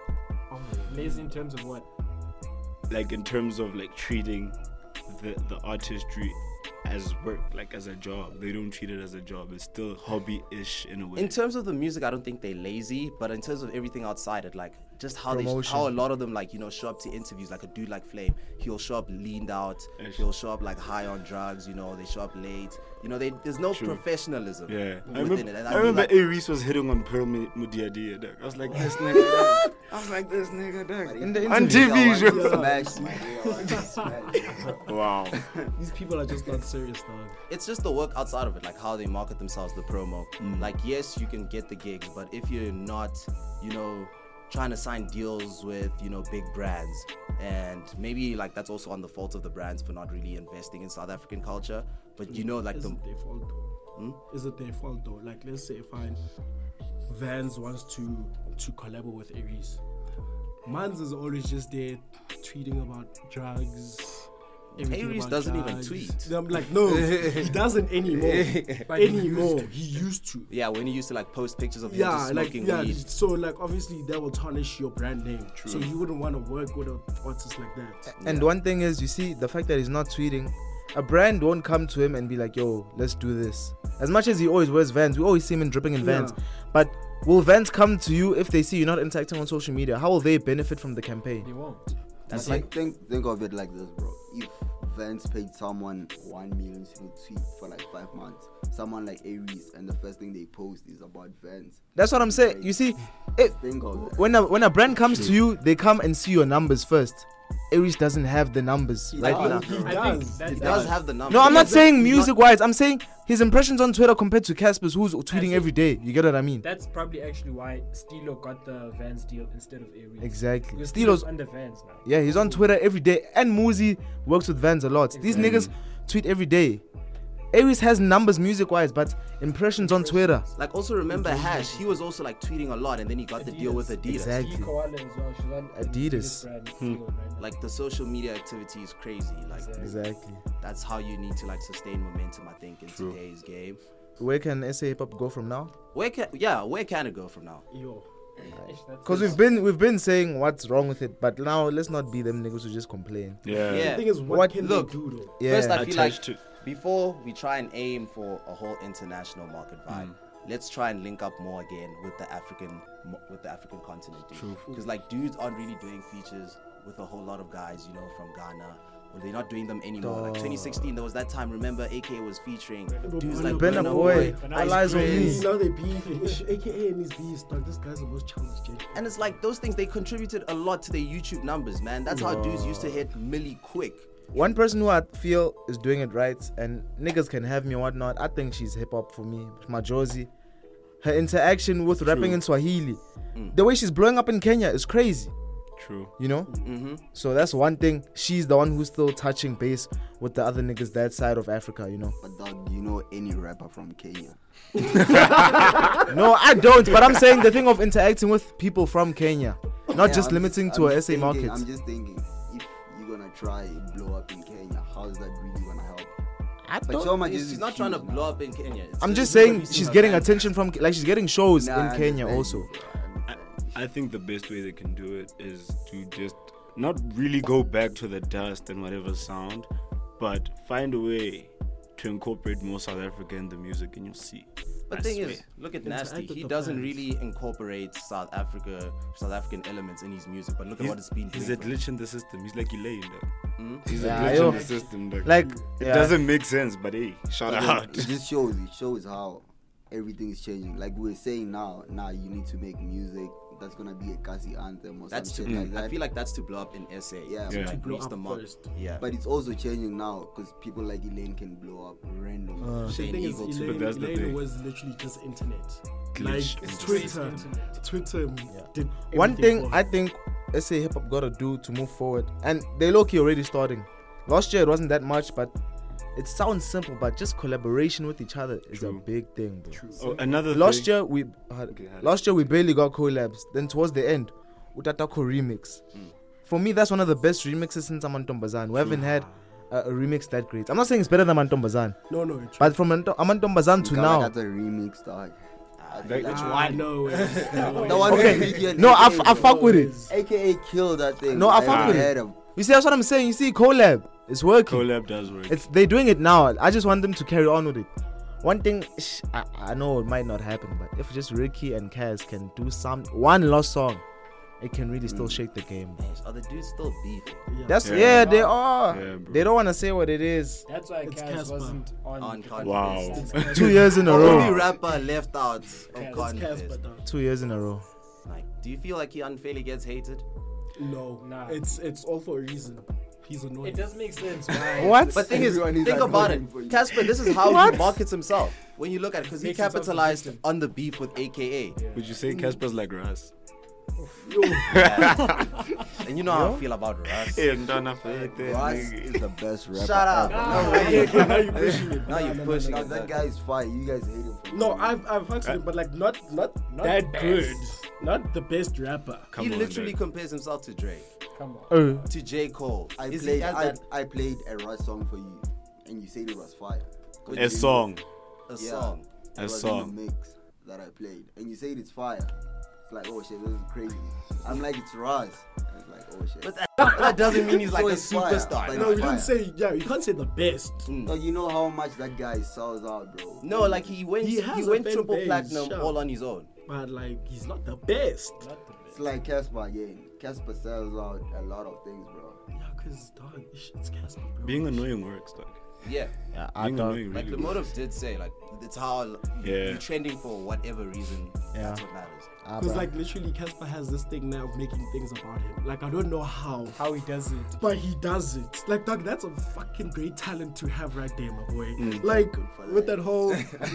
Lazy in terms of what? Like in terms of like treating the artistry as work, like as a job. They don't treat it as a job. It's still hobby-ish in a way. In terms of the music, I don't think they're lazy, but in terms of everything outside it, like just how Promotion. how a lot of them like, you know, show up to interviews, like a dude like Flame, he'll show up leaned out, Ish. he'll show up like high on drugs, you know, they show up late, you know, there's no True. professionalism Yeah, I within remember, it. And I I'd be remember like, Aries was hitting on Pearl Mudiadi. I was like, this nigga, dog. I was like, this nigga, dog. In the On interview. TV, Yeah, bro. smash, man. Yeah, smash. Wow. These people are just not serious, dog. it's just the work outside of it, like how they market themselves, the promo. Like, yes, you can get the gigs, but if you're not, you know, trying to sign deals with, you know, big brands, and maybe like that's also on the fault of the brands for not really investing in South African culture. But you know, like Is the it their fault though? Is it their fault though? Like, let's say fine, Vans wants to collabo with Aries. Mans is always just there tweeting about drugs, everything Aries about doesn't even drugs. tweet. I'm like, no, he doesn't anymore. But he anymore, he used to. Yeah, when he used to like post pictures of him Yeah, just like smoking weed. so like obviously that will tarnish your brand name. So you wouldn't want to work with an artist like that. And one thing is, you see, the fact that he's not tweeting, a brand won't come to him and be like, yo, let's do this. As much as he always wears Vans, we always see him in dripping in Vans. But will Vans come to you if they see you're not interacting on social media? How will they benefit from the campaign? They won't. That's like think of it like this, bro. If Vance paid someone 1 million to tweet for like 5 months, someone like Aries, and the first thing they post is about Vance. That's what I'm saying. You see, Think of that. when a brand comes to you, they come and see your numbers first. Aries doesn't have the numbers right now. He I does. think that- He does have the number. No, I'm not saying music-wise. I'm saying his impressions on Twitter compared to Casper's, who's tweeting every day. You get what I mean? That's probably actually why Stilo got the Vans deal instead of Aries. Exactly. Because Stilo's, under Vans now. yeah, he's on Twitter every day, and Muzi works with Vans a lot. These niggas tweet every day. Aries has numbers music-wise, but impressions on Twitter. Like also remember Hash, he was also like tweeting a lot, and then he got the deal with Adidas. Exactly. G Koala as well. She's on Adidas. brand deal right now. Like the social media activity is crazy. Like Exactly. that's how you need to like sustain momentum, I think, in today's game. Where can SA Hip Hop go from now? Where can it go from now? Yo, Because we've been saying what's wrong with it, but now let's not be them niggas who just complain. Yeah. Yeah. the thing is, what What- can look, they do though? Yeah. First, I feel like Attached to- before we try and aim for a whole international market vibe, let's try and link up more again with the African continent, dude. Because like dudes aren't really doing features with a whole lot of guys, you know, from Ghana. Or they're not doing them anymore. Like 2016, there was that time. Remember, AK was featuring dudes like Burna Burna Boy, Boy, All Eyes on Me. You know they beefing. AKA and his beefs, dog. This guy's the most challenged J. And it's like those things, they contributed a lot to their YouTube numbers, man. That's how dudes used to hit milli quick. One person who I feel is doing it right, and niggas can have me and whatnot, I think she's hip hop for me. Majozi. Her interaction with rapping in Swahili, the way she's blowing up in Kenya is crazy. True. You know? So that's one thing. She's the one who's still touching base with the other niggas that side of Africa, you know? But dog, do you know any rapper from Kenya? No, I don't, but I'm saying the thing of interacting with people from Kenya, not Yeah, just I'm limiting I'm to a just SA thinking- market. I'm just thinking, if you're gonna try and blow up in Kenya, how's that really gonna help? I But don't- Choma She's just not trying to huge now. blow up in Kenya. It's I'm just she's saying releasing she's her getting band. attention from, like, she's getting shows Nah, in I Kenya understand also. you, bro, I understand. I think the best way they can do it is to just not really go back to the dust and whatever sound, but find a way to incorporate more South Africa in the music, and you'll see. But I thing swear. is, look at Interact Nasty. with He the doesn't fans. really incorporate South African elements in his music. But look at what it's been doing. He's a for him. glitch in the system. He's like Elaine, dog. He's Yeah, a glitch yo. in the system, dog. Like, it yeah. doesn't make sense, but hey, shout But then out. It just shows how everything is changing. Like we're saying now you need to make music that's gonna be a Kasi anthem or That's some to. shit like that. I feel like that's to blow up in SA. Yeah. To Yeah. like Blow reach up the mark. first. Yeah. But it's also changing now because people like Elaine can blow up randomly. The Shane thing is, Eagle too. Elaine, But that's the Elaine thing. was literally just internet. Glitch Like into Twitter did One everything thing for I her. think SA Hip Hop gotta do to move forward, and they low-key already starting. Last year it wasn't that much, but it sounds simple, but just collaboration with each other is a True. big thing, bro. Oh, another Last thing. year we barely got collabs. Then towards the end, Utatako remix. For me, that's one of the best remixes since Amantombazan. We haven't had a remix that great. I'm not saying it's better than Amantombazan, No, it's but from Amantombazan to now, That's a remix, dog. Like, I know. The one Okay. with Biggie and no, I AKA, fuck with it. AKA killed that thing. No, I fuck with it. heard of- You see, that's what I'm saying. You see, collab is working. collab does work. They're doing it now. I just want them to carry on with it. One thing, I know it might not happen, but if just Ricky and Kaz can do one last song, it can really still shake the game. Bro. Are the dudes still beefing? That's Yeah. they are. Yeah, bro. They don't want to say what it is. That's why It's Kaz Casper. wasn't on. On Confidence. Wow. 2 years in a The only row. rapper left out of It's Confidence. Casper, dog. 2 years in a row. Like, do you feel like he unfairly gets hated? No, Nah. it's all for a reason. He's annoying. It does make sense. Why? What? But thing is, Everyone is think about it. advocating for you. Casper, this is how he markets himself. When you look at it, because he Makes himself capitalized different. on the beef with AKA. Would you say Casper's like Russ? And you know how I feel about Russ. Ross is the best rapper. Shut up. ever. No way. Now you're pushing it. Now you're pushing Now, it. that guy is fire. You guys hate him. For No, that. I've fucked with him, but like not that best. good. Not the best rapper. He literally compares himself to Drake. Come on. Oh, to J. Cole. I Is played he at I played a Russ song for you, and you said it was fire. 'Cause A song. a Yeah. song? It A was song. in the mix that I played, and you said it's fire. It's like, oh shit, this is crazy. I'm like, it's Russ. And it's like, oh shit. But that doesn't mean he's like So a it's fire, superstar. but No, you fire. didn't say. Yeah, you can't say the best. No, you know how much that guy sells out, bro. No, like he went He has a went fan triple base, platinum sure. all on his own. But like, he's not the best. It's like Casper again. Casper sells out a lot of things, bro. Yeah, cause dog, it's Casper, bro. Being annoying works, dog. Yeah. yeah, I Being don't. annoying Like really the works. motive did say, like it's how Yeah. you're trending for whatever reason. Yeah. That's what matters. Because like literally, Casper has this thing now of making things about him. Like I don't know how, How he does it. but he does it. Like dog, that's a fucking great talent to have right there, my boy. Mm. Like with that whole,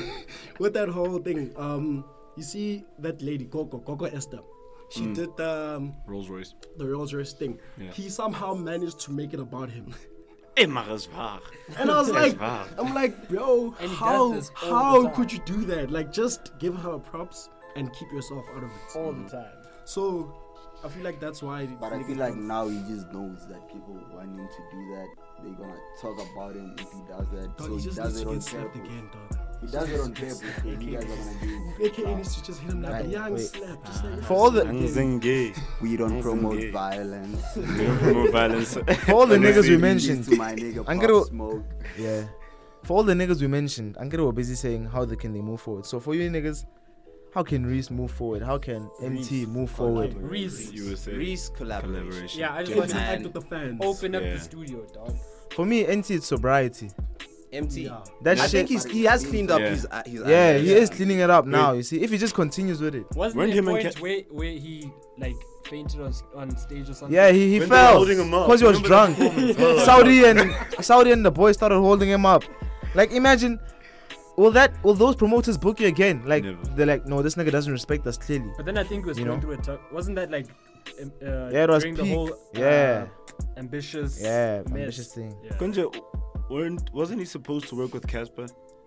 with that whole thing. You see that lady Coco Esther. She did Rolls Royce. the Rolls Royce thing. Yeah. He somehow managed to make it about him. Immer is waar. And I was Is like, waar. I'm like, bro, And he how does this all the how time. could you do that? Like, just give her props and keep yourself out of it. All the time. So, I feel like that's why. But I niggas feel like don't- now he just knows that people want him to do that. They're gonna talk about him if he does that. Dog, So he he just does needs it to on get slapped purpose. again, dog. He does it on purpose because you guys are gonna do. AKA needs to just hit him like Right, a young wait. slap. Just like For all the- Nzenge. We don't promote gay. violence. More violence. For all the niggas we Rest mentioned, to my nigga I'm Pop gonna- Smoke. yeah. For all the niggas we mentioned, Ankara were busy saying how they move forward. So for you niggas, how can Reese move forward? How can MT move forward? Reese. You were saying Reese collaboration. collaboration. Yeah, I just Get want it. to interact with the fans. open up Yeah. the studio, dog. For me, NT it's sobriety. MT. Yeah. That I shit. think he has cleaned up Yeah. his Yeah, he anger. is cleaning it up now. You see, if he just continues with it. Wasn't Weren't there a him and point where he like fainted on stage or something? Yeah, he When they were fell holding him up. because he was Remember drunk. that performance? Saudi and the boys started holding him up. Like imagine, will those promoters book you again? Like Never. they're like, no, this nigga doesn't respect us clearly. But then I think he was You going know? through a tough. Wasn't that like Yeah, it was during peak. the whole Yeah. ambitious Yeah, mess? ambitious thing. Yeah. Konja, wasn't he supposed to work with Casper?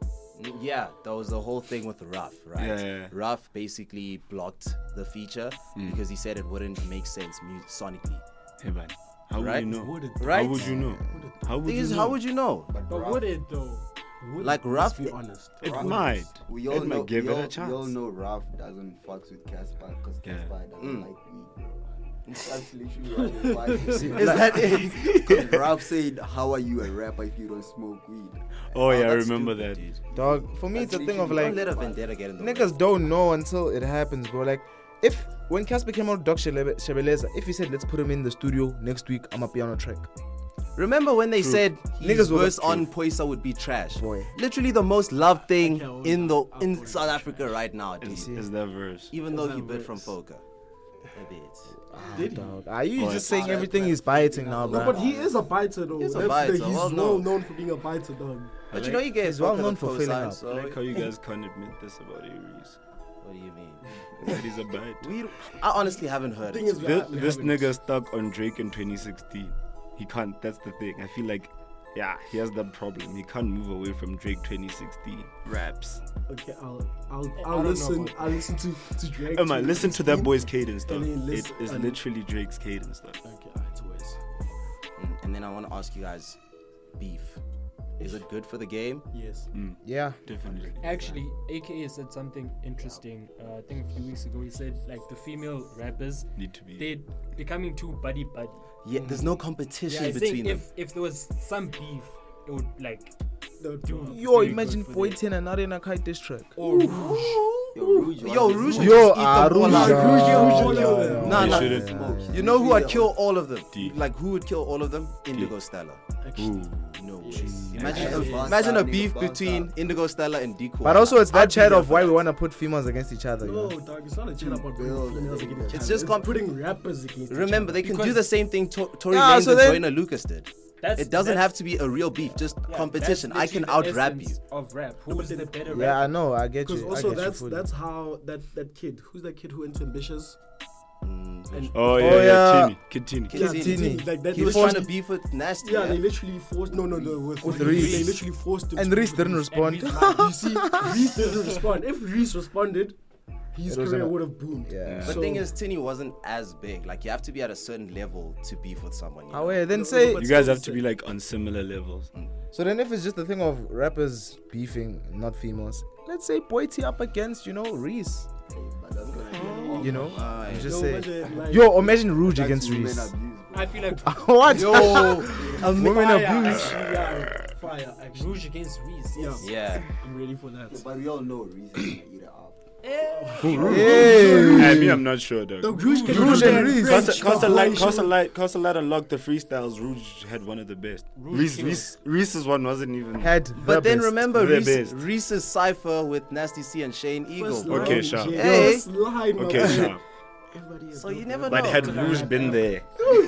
Yeah, that was the whole thing with Ruff, right? Yeah. Ruff basically blocked the feature Mm. because he said it wouldn't make sense sonically. Hey man, how Right? would you know? Would it? Right? How would you know? How would Thing you is, know? how would you know? But Ruff- would it though? Would Like it? Ruff- Let's be honest. It Ruff- might. We all It might know. give we it a all, chance. We all know Ralph doesn't fucks with Casper because Yeah. Casper doesn't Mm. like weed, bro. That's literally what it was. Is that it? Because Ralph said, "How are you a rapper if you don't smoke weed?" Oh yeah, I that's remember stupid, that. dude. Dog, for me That's it's a thing of literally- like Don't let a vendetta get in the way. niggas don't know until it happens, bro. Like if when Casper came out with Doc Shebeleza, if he said let's put him in the studio next week, I'm a piano track. Remember when they True. said Niggas his were verse the- on Poisa would be trash? Boy. Literally the most loved thing Okay, well, in I'll in put it South trash. Africa right now, dude. Is that verse? Even though Is he that bit from verse? poker. A bit. Did he? Dog, are you Oh, just saying yeah. everything is biting now, No, bro? but he is a biter though. He's a That's biter, he's well well known. known for being a biter, dog. But you know he gets He's well poker known the for filling cosign, up. so I like how you guys can't admit this about Aries. what do you mean? That he's a bite. I honestly haven't heard Thing it. is, This nigga stuck on Drake in 2016. He can't. That's the thing. I feel like, yeah, he has that problem. He can't move away from Drake 2016 raps. Okay, I'll don't know listen. about I'll listen to Drake. Emma, listen to that boy's cadence, And dog. then It listen- is and- literally Drake's cadence, dog. Okay, it's always. And then I want to ask you guys, beef. Is it good for the game? Yes. Yeah. Definitely. Actually, AKA said something interesting. I think a few weeks ago he said like the female rappers Need to be. they're becoming too buddy. Yeah, there's no Yeah, competition I between think them. if there was some beef, it would like No, do. Yo, very imagine good for Boy them. 10 and not in a kite diss track. Or Rouge. Yo, Rouge would Yo, just eat them Rouge. all up. Nah, They nah. shouldn't. You know who would kill all of them? D. Like who would kill all of them? Indigo Stella. Ooh. No way. Yes. Imagine a Yes. beef Yes. between Indigo Stella and Deco. But also it's that I'd be chat there of for why that. we want to put females against each other. You No, know? dog, it's not a chat about putting Build females it. against each It's other. just putting rappers against each Remember, other. they can do Because- the same thing Tory Yeah, Lanez so and then- Joyner Lucas did. It doesn't have to be a real beef, just yeah, competition. that's I can literally out the rap you. essence of rap. Who's the better Yeah, I rapper? know. I get Because you. I also get you that's fully. that's how that kid, who's that kid who went to Ambitious? And Oh yeah, Oh, yeah. Kid Tini. Kid yeah, Tini. Tini, like that. He was literally- trying to beef with Nasty. Yeah, they literally forced. No, with Reese. They literally forced him. And to Reese beef didn't with respond. And Reese might- You see, Reese didn't respond. If Reese responded, his it was career an- would have boomed. Yeah. The So- thing is, Tini wasn't as big. Like, you have to be at a certain level to beef with someone. You know? Ah, wait, then No, say. but- You guys have to be like on similar levels. So then, if it's just the thing of rappers beefing, not females, let's say Boy T up against, Reese. But that's gonna be You know, Aye. I'm just Yo, saying. imagine, like, Yo, imagine Rouge That's against women Reese. abuse, bro. I feel like What? Yo, Women fire, abuse. actually, yeah, fire, actually. Rouge against Reese. Yeah. yeah. I'm ready for that. But we all know reason gonna eat it up. Hey. I mean, I'm not sure, The dog. Rouge can Rouge and Reese. Costa locked the freestyles. Rouge had one of the best. Reese's one wasn't even. Had But the then best. remember The Reese, best. Reese's cipher with Nasty C and Shane Eagle. First bro. Okay, line, sharp. yeah, Hey. first line, Okay, man. sharp. Everybody is So you dope, never man. But know. had Rouge been there,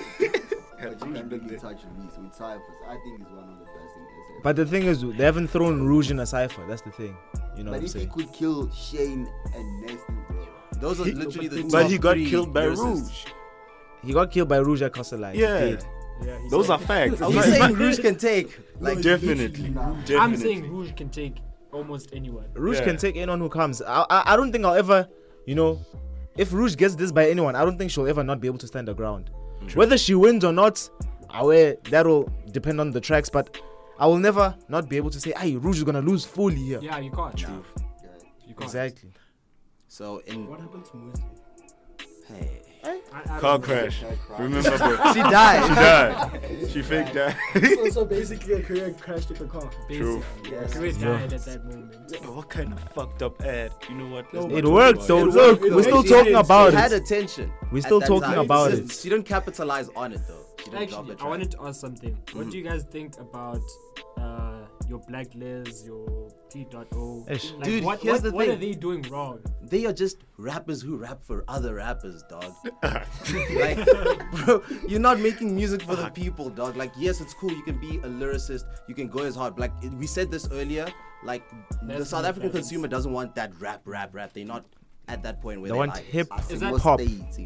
But you can really touch Reese with Cyphers. I think he's one of the best in SF. But the thing is, they haven't thrown Rouge in a cipher. That's the thing. You know what But I'm if he saying? could kill Shane and Nasty, bro. Those are literally the top but he got three killed by lyricists. Rouge. He got killed by Rouge at Costa Light. He Yeah, did. Yeah, he those said- are facts. Are we saying Rouge can take? Like No, definitely, literally, I'm definitely. saying Rouge can take almost anyone. Rouge Yeah. can take anyone who comes. I don't think I'll ever, if Rouge gets this by anyone, I don't think she'll ever not be able to stand her ground. Whether she wins or not, that'll depend on the tracks. But I will never not be able to say, "Hey, Rouge is gonna lose fully here." Yeah, you can't. Yeah. You can't. Exactly. So in What happened to Wesley? hey, I Car don't know. crash. Remember, bro? she died. She died. She faked that. So basically, a career crashed with the car. True. Basically, Yes. career died at that moment. What kind of fucked up ad? You know what? Let's No, not It talk worked about though. it. Look, It we're still worked. talking It about She had it. attention. We're still at that talking time. about It's it. just- She didn't capitalize on it though. She didn't drop Actually, the I wanted track. to ask something. What do you guys think about your Black Les, your P.O? Ish. Like, Dude, what, here's what, the what are thing. they doing wrong? They are just rappers who rap for other rappers, dog. Like, bro, you're not making music for the people, dog. Like, yes, it's cool. You can be a lyricist. You can go as hard. Like, we said this earlier. Like, the That's South the African difference. consumer doesn't want that rap. They're not at that point where They they want like hip Is that hop.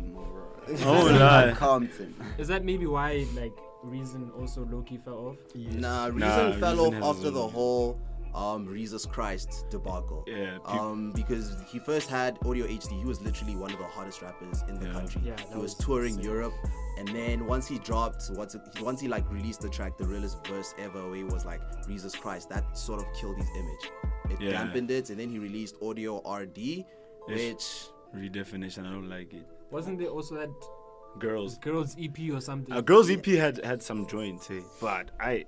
Oh, lie. Compton. Is that maybe why like Reason also low-key fell off? Nah, Reason Nah, fell Reason off has after his the own- whole Jesus Christ debacle. Yeah, Because he first had Audio HD. He was literally one of the hottest rappers in the Yeah. country. Yeah, he that was was touring sick. Europe, and then once he dropped, once he like released the track, the realest verse ever, where he was like Jesus Christ, that sort of killed his image. It Yeah. dampened it, and then he released Audio RD, which redefinition. I don't like it. Wasn't there also that Girls. girls EP or something? Girls EP had some joints, hey, but I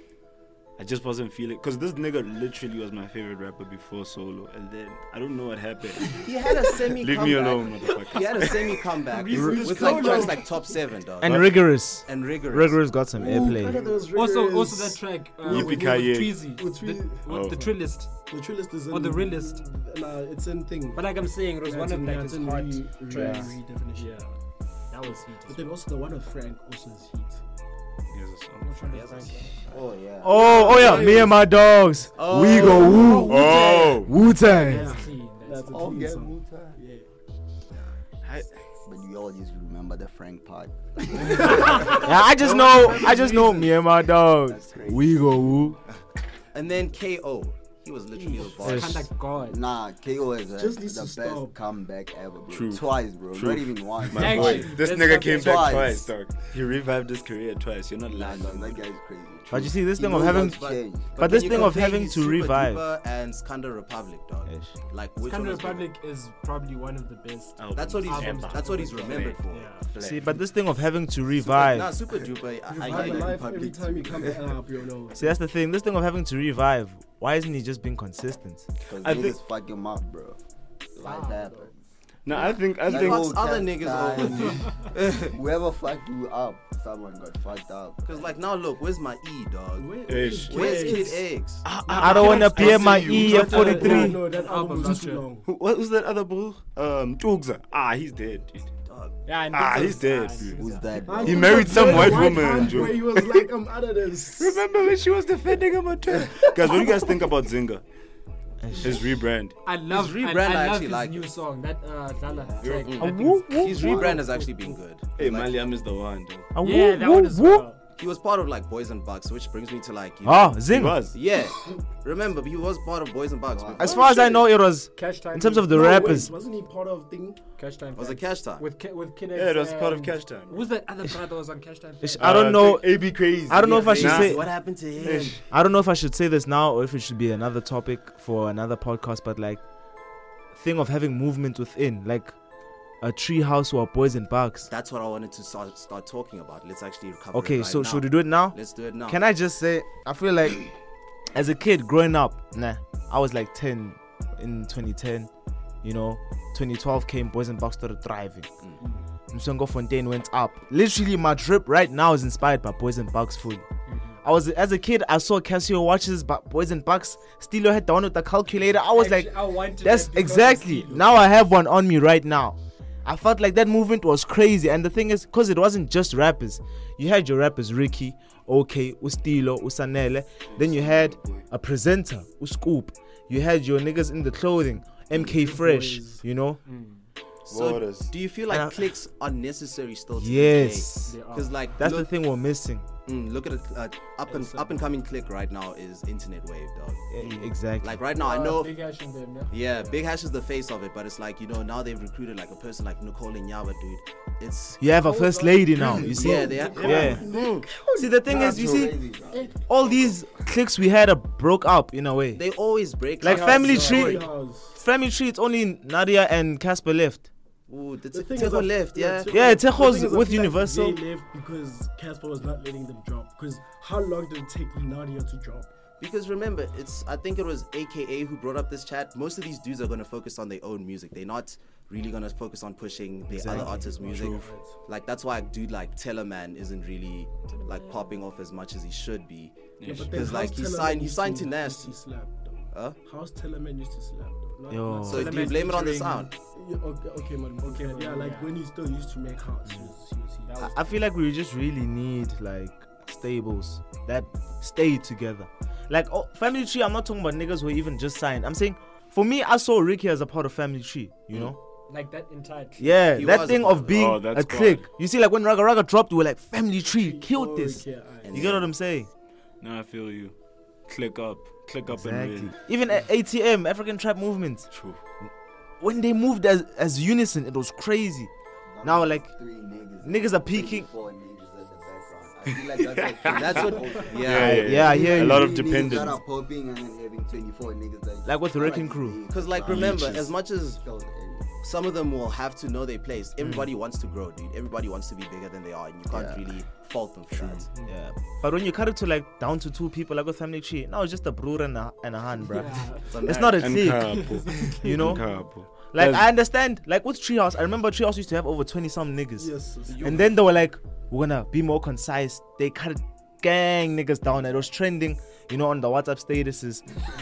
just wasn't feeling, because this nigga literally was my favorite rapper before Solo, and then I don't know what happened. he had a semi Leave me alone, motherfucker. He had a semi comeback Reason is with like Solo. tracks like top 7, dog, And Rigorous. and rigorous. Rigorous got some airplay. Also that track with Yippee-ki-yay. Tweezy, With Tweezy. with the Trillist. The Trillist is in. Or the realist. Nah, it's in thing. But like I'm saying, it was Yeah, one it's of in- like yeah, his it's in hard redefinition. Yeah, that was heat. But then also the one of Frank also is heat. Here's a song. Oh yeah. Oh yeah, me and my dogs. Oh. We go woo. Oh, Wu Tang. That's clean. That's a Oh, clean yeah, song. Wu-Tang. Yeah. But you all just remember the Frank part. Yeah, I just know me and my dogs. That's crazy. We go woo. And then KO. He was literally the boss. Yes. Kind of God. Nah, KO is Just needs the to best stop. comeback ever, bro. True. Twice, bro. True. Not even once. my Actually, boy. This let's nigga stop came it. back Twice. twice, dog. He revived his career twice. You're not Nah, lying. dog, that guy's crazy. But you see, this He thing of knows having, how to change. but this when you thing of compare having his to Super revive. Duper and Skanda Republic, dog. Yes. Like which Skanda one is better? Republic is probably one of the best. That's what he's. Albums. That's what he's remembered for. Yeah. See, but this thing of having to Nah, revive. Super Duper. I I'm get it. alive every time you come up, you know. See, that's the thing. This thing of having to revive. Why isn't he just being consistent? Because I niggas think- fuck him up, bro. Life happens. No, I think He Like, fucks oh, other Cat niggas Style, over, dude. Whoever fucked you up, someone got fucked up. Cause like now look, where's my E, dog? Ish. Where's Kid Kid Eggs? I don't wanna pay my E at 43. No, that album was too long. What was that other bull? Tugza. He's dead, dude. Dog. Yeah, and He's dead, he's dude. Who's that? I He think married the some very white woman, hand Joe. Where he was like, I'm out of this. Remember when she was defending him on Twitter? Guys, what do you guys think about Zinga? His rebrand. I love His rebrand, I love actually his like new it. song. That Dala track. Mm. I think it's- His rebrand has actually been good. Hey, Like, Maliam is the one, though. Yeah, that one as well. he was part of like Boys and Bucks, which brings me to like Oh, He Zing. was. yeah. Remember, he was part of Boys and Bucks. Wow. As far as I know, it was Cash Time. in terms of the No, rappers. wait, wasn't he part of thing? Cash Time. Was it Fam. Cash Time? With Kinex. Yeah, it was part of and- Cash Time. Who's that other brother that was on Cash Time? Ish, I don't know. AB Crazy. I don't know if I should Nah. say. What happened to him? I don't know if I should say this now or if it should be another topic for another podcast. But like, thing of having movement within, like a tree house or Boys and Bugs. That's what I wanted to start talking about. Let's actually cover Okay, it right so now. should we do it now? Let's do it now. Can I just say, I feel like as a kid growing up, I was like 10 in 2010, you know, 2012 came, Boys and Bugs started thriving. Msongo Fontaine went up. Literally, my drip right now is inspired by Boys and Bugs fully. As a kid, I saw Casio watches, but Boys and Bugs. Stilo had the one with the calculator. I was like, I wanted that's that because exactly. of Stilo. Now I have one on me right now. I felt like that movement was crazy. And the thing is, because it wasn't just rappers. You had your rappers, Ricky, OK, Ustilo, Usanele. Then you had a presenter, Uscoop. You had your niggas in the clothing, MK Fresh, you know? So, Waters. do you feel like clicks are necessary still? To Yes. Because like That's the look, thing we're missing. look at it. Up and coming click right now is Internet Wave, dog. Exactly. Like right now, I know. Big Ash and them, Yeah, Big Hash is the face of it, but it's like, you know, now they've recruited like a person like Nicole Nyaba, dude. It's You have a first lady now, you see? yeah, they have, Yeah. See, the thing is, you see, all these cliques we had broke up in a way. they always break Like up. Family Tree Tree. Family Tree, it's only Nadia and Casper left. Ooh, The thing Tejo is, left, yeah. Yeah, the Tejo's thing is, I with feel like Universal. They left because Casper was not letting them drop. Because how long did it take Nadia to drop? Because remember, I think it was AKA who brought up this chat. Most of these dudes are gonna focus on their own music. They're not really gonna focus on pushing the other artists' music. Like that's why a dude like Tellerman isn't really like popping off as much as he should be. Yeah, but then Because like how's he Tellerman signed to used Nasty. slap, though? Huh? How's Tellerman used to slap though? Yo. So do you Tellerman blame it on the featuring- sound? Yeah, okay, man. Okay, yeah, like when he still used to make house. I feel like we just really need like stables that stay together. Like Family Tree, I'm not talking about niggas who even just signed. I'm saying, for me, I saw Ricky as a part of Family Tree, you know? Like that entire tree. Yeah, He that was thing a part of of being Oh, that's a clique. You see, like when Raga Raga dropped, we were like, Family Tree killed this. Okay, You get what I'm saying? No, I feel you. Click up and Exactly. win. Even at ATM, African Trap Movement, True. when they moved as unison, it was crazy. Now, like, three niggas. niggas are peaking. 24 niggas at the background. I feel like that's like That's what. Yeah, I hear A you. lot of Three niggas dependence. that are popping and then having 24 niggas Like with the I Wrecking the Crew. name. Because like Wow. remember, Leeches. as much as That was area. some of them will have to know their place, everybody wants to grow, dude. Everybody wants to be bigger than they are, and you can't really fault them for that. Yeah. But when you cut it to like down to two people, like with Family Tree, now it's just a brother and a hand, bruh. It's not a And clique, Kapo. you know? And Kapo. Like That's- I understand, like with Treehouse, I remember Treehouse used to have over 20 some niggas. Yes. And then they were like, we're gonna be more concise. They cut it gang niggas down. It was trending, you know, on the WhatsApp statuses.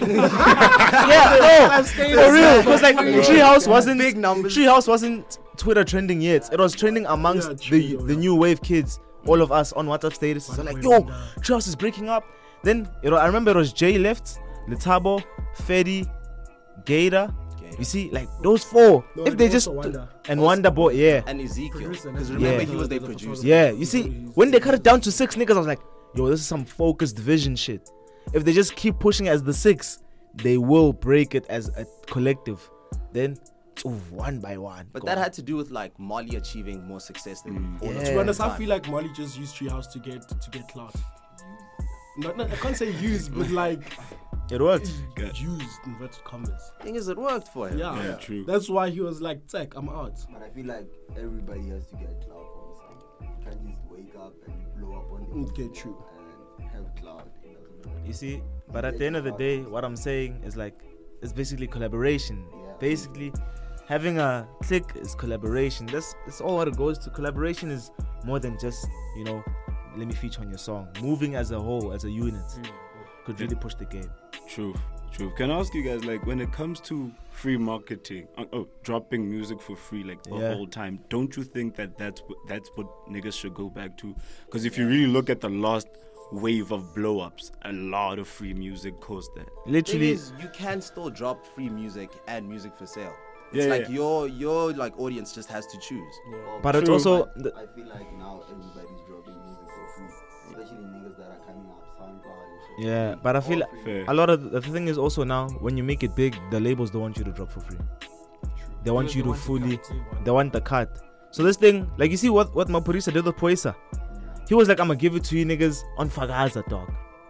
Yeah, no, for real. Because like Treehouse wasn't Big numbers. Treehouse wasn't Twitter trending yet. It was trending amongst Yeah, true, the yeah. new wave kids. All of us on WhatsApp statuses. So like, yo, Treehouse is breaking up. Then I remember it was Jay left, Letabo, Fedi, Gator. You see, like those four. No, if and they just also Wanda. and Wonder Boy, yeah. And Ezekiel, Producer, because yeah. remember Yeah. he was their producer. Yeah, you see, when they cut it down to 6 niggas, I was like, yo, this is some focused vision shit. If they just keep pushing as the 6, they will break it as a collective. Then, one by one. But go that on. had to do with like Molly achieving more success than all of Yeah. us. To be honest, I Time. feel like Molly just used Treehouse to get clout. Not, I can't say used, but like It worked. used inverted commas. Thing is, it worked for him. Yeah, Yeah, true. That's why he was like, "Tech, I'm out." But I feel like everybody has to get cloud on something. You can't just wake up and blow up on it Okay, true. and have cloud. It doesn't matter. You see, but at the end of the day, what I'm saying is like, it's basically collaboration. Yeah. Basically, having a clique is collaboration. That's all what it goes to. Collaboration is more than just, you know, let me feature on your song. Moving as a whole, as a unit, could really push the game. Truth. Can I ask you guys, like, when it comes to free marketing, dropping music for free, like the Yeah. whole time, don't you think that's what niggas should go back to? Because if you really look at the last wave of blow-ups, a lot of free music caused that. Thing Literally, is, you can still drop free music and music for sale. It's Yeah, like yeah. your like audience just has to choose. But it's True. also But I feel like now everybody's dropping music for free, especially niggas that are coming up SoundCloud and shit. yeah. But I feel All free. Fair. a lot of the thing is also now when you make it big, the labels don't want you to drop for free. They want Because you they to want to fully. cut. They want the cut. So this thing, like you see what Mapurisa did with Poisa. He was like, I'm gonna give it to you niggas on Fagaza, dog.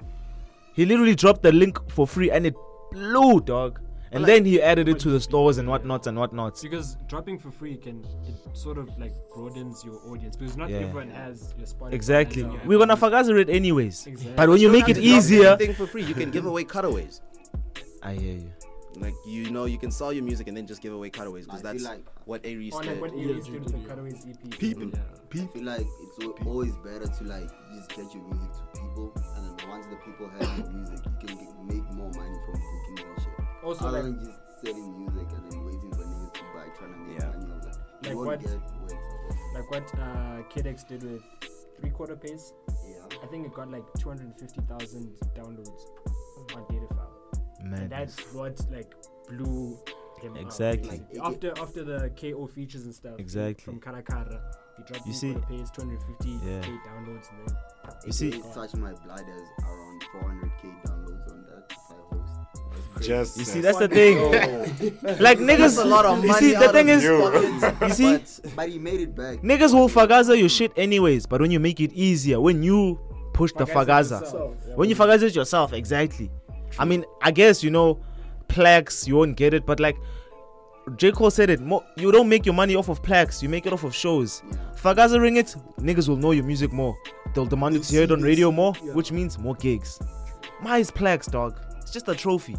He literally dropped the link for free and it blew, dog. And then he added it to the stores and whatnot and whatnot. Because dropping for free it sort of like broadens your audience because not Yeah. everyone has your Spotify. Exactly. has your We're gonna Apple Fagaza it anyways. Exactly. But when you make it easier, Anything for free, you can give away cutaways. I hear you. Like you can sell your music and then just give away cutaways because I feel that's like- what Aries Or like did. what Aries did with the Cutaways EP. People. Yeah. I feel like it's always better to like just get your music to people, and then once the people have your music, you can make more money from bookings and shit. Also, Other like than just selling music and then waiting for niggas to buy, trying to make Yeah. money on that. You Like won't what- get weight. like what Kid X did with 3/4 Pace. Yeah. I think it got like 250,000 downloads on Datafile. And Man. that's what like blew him Exactly. up. Like, after the KO features and stuff. Exactly. From Karakara, he dropped You see- 3/4 Pace, 250k Yeah. downloads, and then You see- It's Touch My Blood has around 400k downloads on that host. That's crazy. Just You see, that's the thing. Like niggas, That's a lot of you money see, the out thing of is, you. you see, But he made it back. niggas will Fagaza your shit anyways. But when you make it easier, when you push the Fagaza, yourself. when you Fagaza it yourself, exactly. I mean, I guess plaques, you won't get it, but like J. Cole said it, you don't make your money off of plaques, you make it off of shows. Yeah. Fagaza ring it, niggas will know your music more. They'll demand you to hear it on radio more, yeah. which means more gigs. Mine's plaques, dog. It's just a trophy.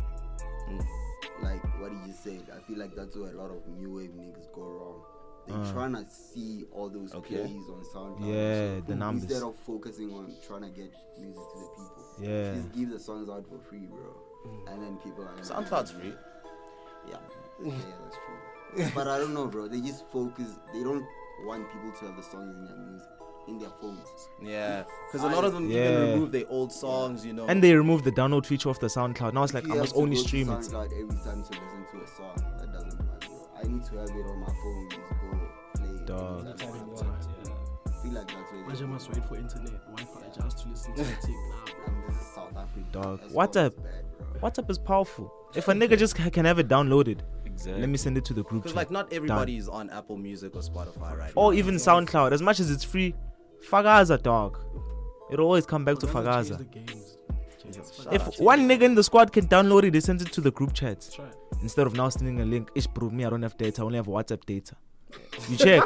Like what he just said, I feel like that's where a lot of new wave niggas go wrong. They're trying to see all those Okay. plays on SoundCloud. Yeah, and shit, the numbers. Instead of focusing on trying to get music to the people. Yeah. Just give the songs out for free, bro. And then people are gonna SoundCloud's free. Yeah. Yeah, that's true. But I don't know, bro. They just focus. They don't want people to have the songs in their music, in their phones. Yeah, because a lot of them Yeah. even remove their old songs, And they removed the download feature off the SoundCloud. Now it's like If I you must have to only go to stream it. SoundCloud every time to listen to a song. That doesn't matter, bro. I need to have it on my phone. Just go play it. Dog. anytime I want. Yeah. I feel like that's where Imagine must wait for internet, Wi-Fi just to listen to the thing. Nah, And this is South Africa. Dog. That's WhatsApp. why it's bad, bro. WhatsApp is powerful. If a nigga just can have it downloaded, exactly. let me send it to the group because chat. like not everybody is on Apple Music or Spotify right Or now. even SoundCloud. As much as it's free, Fagaza, dog. It'll always come back to Fagaza changed Fagaza. the games. Shout If out to one nigga in the squad can download it, they send it to the group chat. Try. Instead of now sending a link, ish bro, me, I don't have data, I only have WhatsApp data. You check.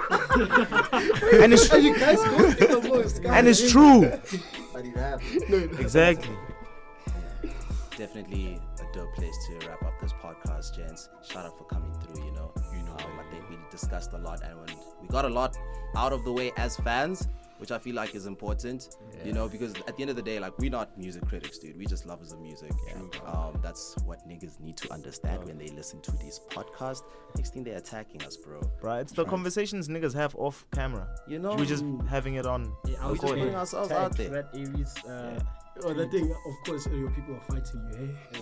and it's You guys go through the most, and it's true. But it happened. Exactly. Definitely a dope place to wrap up this podcast, gents. Shout out for coming through. I think we discussed a lot and we got a lot out of the way as fans, which I feel like is important. Because at the end of the day, like we're not music critics, dude. We just lovers of music. That's what niggas need to understand when they listen to these podcasts. Next thing they're attacking us, bro. Right, it's the conversations niggas have off camera. We're just having it on. Yeah, I was just putting putting ourselves ourselves out there. That Aries, Oh, that thing, of course, your people are fighting you, hey?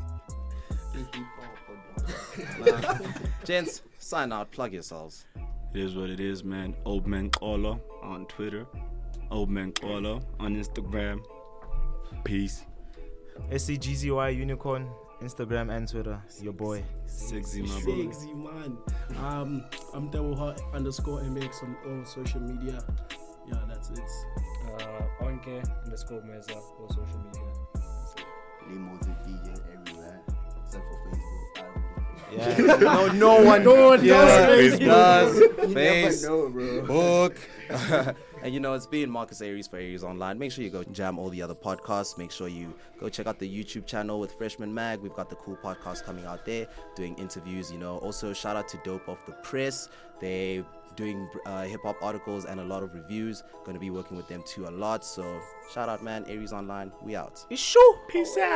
Gents, sign out. Plug yourselves. It is what it is, man. Old Man Kolo on Twitter. Old Man Kolo on Instagram. Peace. SCGZY Unicorn, Instagram and Twitter. Your boy. Sexy, my brother. Sexy man. I'm _MX on all social media. Yeah, that's it. Onke_Meza for social media. Limo's a DJ everywhere, except for Facebook. I don't do Facebook. Yeah. No one does does. You Face, never know, bro. book. And it's been Marcus Aries for Aries Online. Make sure you go jam all the other podcasts. Make sure you go check out the YouTube channel with Freshman Mag. We've got the cool podcast coming out there, doing interviews. Also shout out to Dope Off the Press. They doing hip hop articles and a lot of reviews. Going to be working with them too a lot. So shout out, man. Aries Online. We out. It's sure. Peace out.